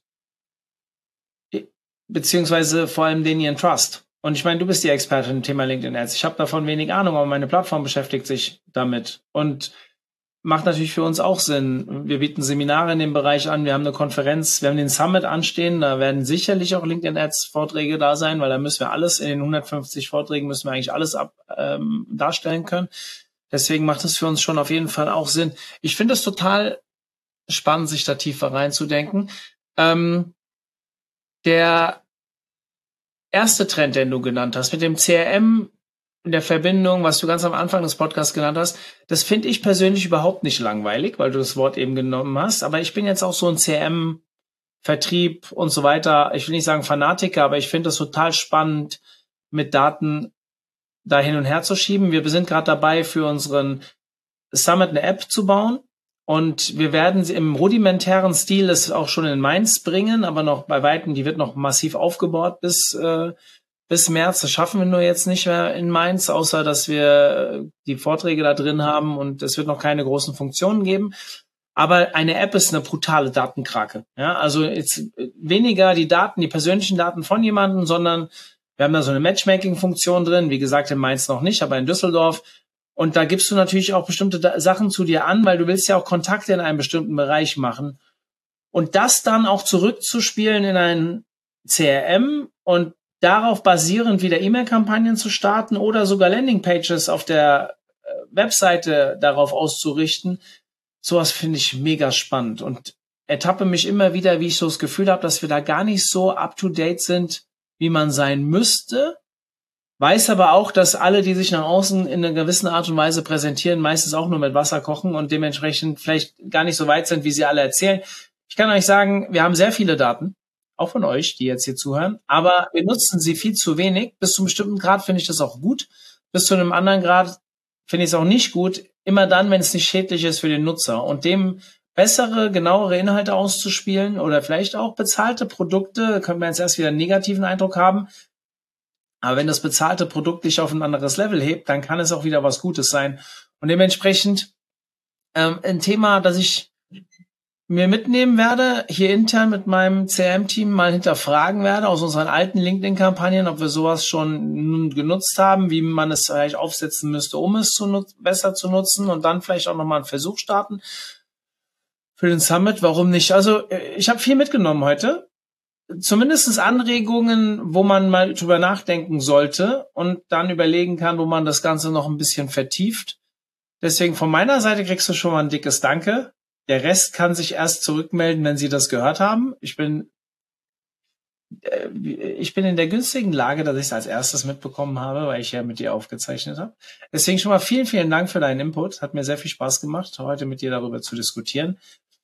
beziehungsweise vor allem den ihren Trust. Und ich meine, du bist die Expertin im Thema LinkedIn Ads. Ich habe davon wenig Ahnung, aber meine Plattform beschäftigt sich damit und macht natürlich für uns auch Sinn. Wir bieten Seminare in dem Bereich an, wir haben eine Konferenz, wir haben den Summit anstehen, da werden sicherlich auch LinkedIn Ads Vorträge da sein, weil da müssen wir alles, in den hundertfünfzig Vorträgen müssen wir eigentlich alles ab, ähm, darstellen können. Deswegen macht es für uns schon auf jeden Fall auch Sinn. Ich finde es total spannend, sich da tiefer reinzudenken. Ähm, der erste Trend, den du genannt hast, mit dem C R M in der Verbindung, was du ganz am Anfang des Podcasts genannt hast, das finde ich persönlich überhaupt nicht langweilig, weil du das Wort eben genommen hast. Aber ich bin jetzt auch so ein C R M-Vertrieb und so weiter. Ich will nicht sagen Fanatiker, aber ich finde das total spannend, mit Daten da hin und her zu schieben. Wir sind gerade dabei, für unseren Summit eine App zu bauen. Und wir werden sie im rudimentären Stil es auch schon in Mainz bringen, aber noch bei Weitem, die wird noch massiv aufgebaut bis äh, bis März. Das schaffen wir nur jetzt nicht mehr in Mainz, außer dass wir die Vorträge da drin haben und es wird noch keine großen Funktionen geben. Aber eine App ist eine brutale Datenkrake. Ja, also jetzt weniger die Daten, die persönlichen Daten von jemandem, sondern wir haben da so eine Matchmaking-Funktion drin. Wie gesagt, in Mainz noch nicht, aber in Düsseldorf. Und da gibst du natürlich auch bestimmte da- Sachen zu dir an, weil du willst ja auch Kontakte in einem bestimmten Bereich machen. Und das dann auch zurückzuspielen in ein C R M und darauf basierend wieder E-Mail-Kampagnen zu starten oder sogar Landingpages auf der äh, Webseite darauf auszurichten, sowas finde ich mega spannend und ertappe mich immer wieder, wie ich so das Gefühl habe, dass wir da gar nicht so up-to-date sind, wie man sein müsste. Weiß aber auch, dass alle, die sich nach außen in einer gewissen Art und Weise präsentieren, meistens auch nur mit Wasser kochen und dementsprechend vielleicht gar nicht so weit sind, wie sie alle erzählen. Ich kann euch sagen, wir haben sehr viele Daten, auch von euch, die jetzt hier zuhören, aber wir nutzen sie viel zu wenig. Bis zu einem bestimmten Grad finde ich das auch gut. Bis zu einem anderen Grad finde ich es auch nicht gut. Immer dann, wenn es nicht schädlich ist für den Nutzer. Und dem bessere, genauere Inhalte auszuspielen oder vielleicht auch bezahlte Produkte, können wir jetzt erst wieder einen negativen Eindruck haben. Aber wenn das bezahlte Produkt dich auf ein anderes Level hebt, dann kann es auch wieder was Gutes sein. Und dementsprechend ähm, ein Thema, das ich mir mitnehmen werde, hier intern mit meinem C R M-Team mal hinterfragen werde aus unseren alten LinkedIn-Kampagnen, ob wir sowas schon genutzt haben, wie man es vielleicht aufsetzen müsste, um es zu nut- besser zu nutzen und dann vielleicht auch nochmal einen Versuch starten für den Summit. Warum nicht? Also ich habe viel mitgenommen heute. Zumindest Anregungen, wo man mal drüber nachdenken sollte und dann überlegen kann, wo man das Ganze noch ein bisschen vertieft. Deswegen von meiner Seite kriegst du schon mal ein dickes Danke. Der Rest kann sich erst zurückmelden, wenn sie das gehört haben. Ich bin, äh, ich bin in der günstigen Lage, dass ich es als erstes mitbekommen habe, weil ich ja mit dir aufgezeichnet habe. Deswegen schon mal vielen, vielen Dank für deinen Input. Hat mir sehr viel Spaß gemacht, heute mit dir darüber zu diskutieren.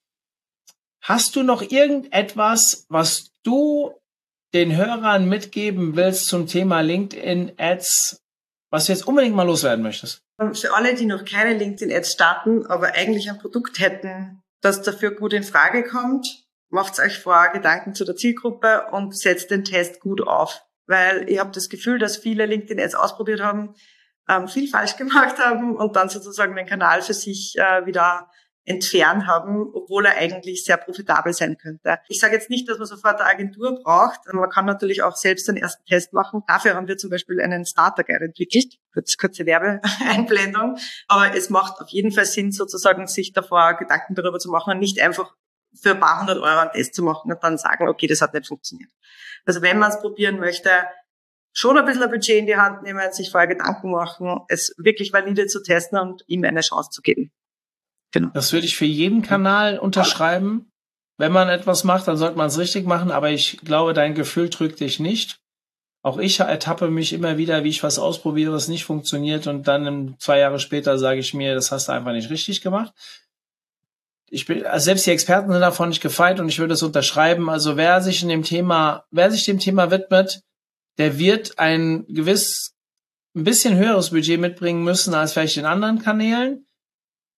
Hast du noch irgendetwas, was du den Hörern mitgeben willst zum Thema LinkedIn Ads, was du jetzt unbedingt mal loswerden möchtest? Für alle, die noch keine LinkedIn-Ads starten, aber eigentlich ein Produkt hätten, das dafür gut in Frage kommt, macht euch vorher Gedanken zu der Zielgruppe und setzt den Test gut auf. Weil ich habe das Gefühl, dass viele LinkedIn-Ads ausprobiert haben, ähm, viel falsch gemacht haben und dann sozusagen den Kanal für sich äh, wieder entfernen haben, obwohl er eigentlich sehr profitabel sein könnte. Ich sage jetzt nicht, dass man sofort eine Agentur braucht. Man kann natürlich auch selbst den ersten Test machen. Dafür haben wir zum Beispiel einen Starter Guide entwickelt. Kurz, kurze Werbeeinblendung. Aber es macht auf jeden Fall Sinn, sozusagen sich davor Gedanken darüber zu machen und nicht einfach für ein paar hundert Euro einen Test zu machen und dann sagen, okay, das hat nicht funktioniert. Also wenn man es probieren möchte, schon ein bisschen ein Budget in die Hand nehmen, sich vorher Gedanken machen, es wirklich valide zu testen und ihm eine Chance zu geben. Genau. Das würde ich für jeden Kanal unterschreiben. Wenn man etwas macht, dann sollte man es richtig machen. Aber ich glaube, dein Gefühl trügt dich nicht. Auch ich ertappe mich immer wieder, wie ich was ausprobiere, was nicht funktioniert. Und dann zwei Jahre später sage ich mir, das hast du einfach nicht richtig gemacht. Ich bin, also selbst die Experten sind davon nicht gefeit und ich würde es unterschreiben. Also wer sich in dem Thema, wer sich dem Thema widmet, der wird ein gewiss, ein bisschen höheres Budget mitbringen müssen als vielleicht in anderen Kanälen.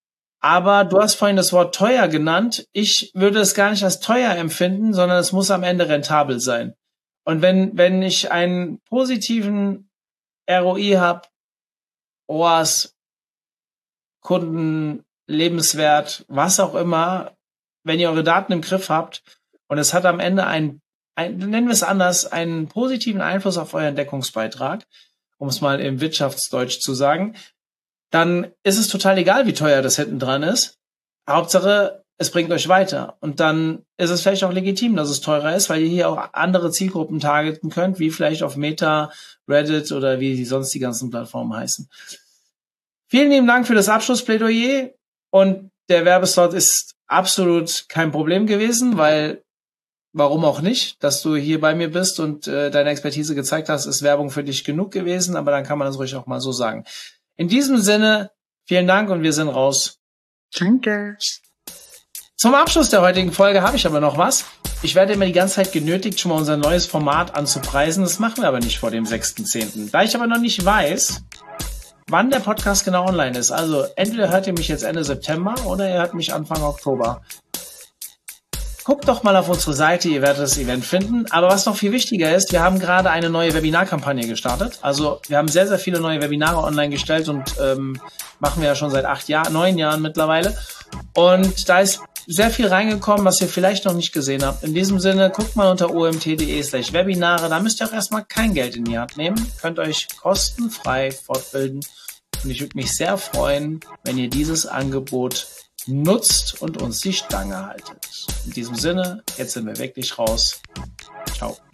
Aber du hast vorhin das Wort teuer genannt. Ich würde es gar nicht als teuer empfinden, sondern es muss am Ende rentabel sein. Und wenn, wenn ich einen positiven R O I habe, O A S, Kunden, Lebenswert, was auch immer, wenn ihr eure Daten im Griff habt und es hat am Ende einen, ein, nennen wir es anders, einen positiven Einfluss auf euren Deckungsbeitrag, um es mal im Wirtschaftsdeutsch zu sagen, dann ist es total egal, wie teuer das hinten dran ist. Hauptsache, es bringt euch weiter. Und dann ist es vielleicht auch legitim, dass es teurer ist, weil ihr hier auch andere Zielgruppen targeten könnt, wie vielleicht auf Meta, Reddit oder wie sonst die ganzen Plattformen heißen. Vielen lieben Dank für das Abschlussplädoyer. Und der Werbeslot ist absolut kein Problem gewesen, weil warum auch nicht, dass du hier bei mir bist und äh, deine Expertise gezeigt hast, ist Werbung für dich genug gewesen, aber dann kann man das ruhig auch mal so sagen. In diesem Sinne, vielen Dank und wir sind raus. Danke. Zum Abschluss der heutigen Folge habe ich aber noch was. Ich werde immer die ganze Zeit genötigt, schon mal unser neues Format anzupreisen. Das machen wir aber nicht vor dem sechsten zehnten Da ich aber noch nicht weiß, wann der Podcast genau online ist. Also entweder hört ihr mich jetzt Ende September oder ihr hört mich Anfang Oktober. Guckt doch mal auf unsere Seite, ihr werdet das Event finden. Aber was noch viel wichtiger ist, wir haben gerade eine neue Webinarkampagne gestartet. Also wir haben sehr, sehr viele neue Webinare online gestellt und ähm, machen wir ja schon seit acht Jahren, neun Jahren mittlerweile. Und da ist sehr viel reingekommen, was ihr vielleicht noch nicht gesehen habt. In diesem Sinne, guckt mal unter omt.de slash Webinare. Da müsst ihr auch erstmal kein Geld in die Hand nehmen. Könnt euch kostenfrei fortbilden. Und ich würde mich sehr freuen, wenn ihr dieses Angebot nutzt und uns die Stange haltet. In diesem Sinne, jetzt sind wir wirklich raus. Ciao.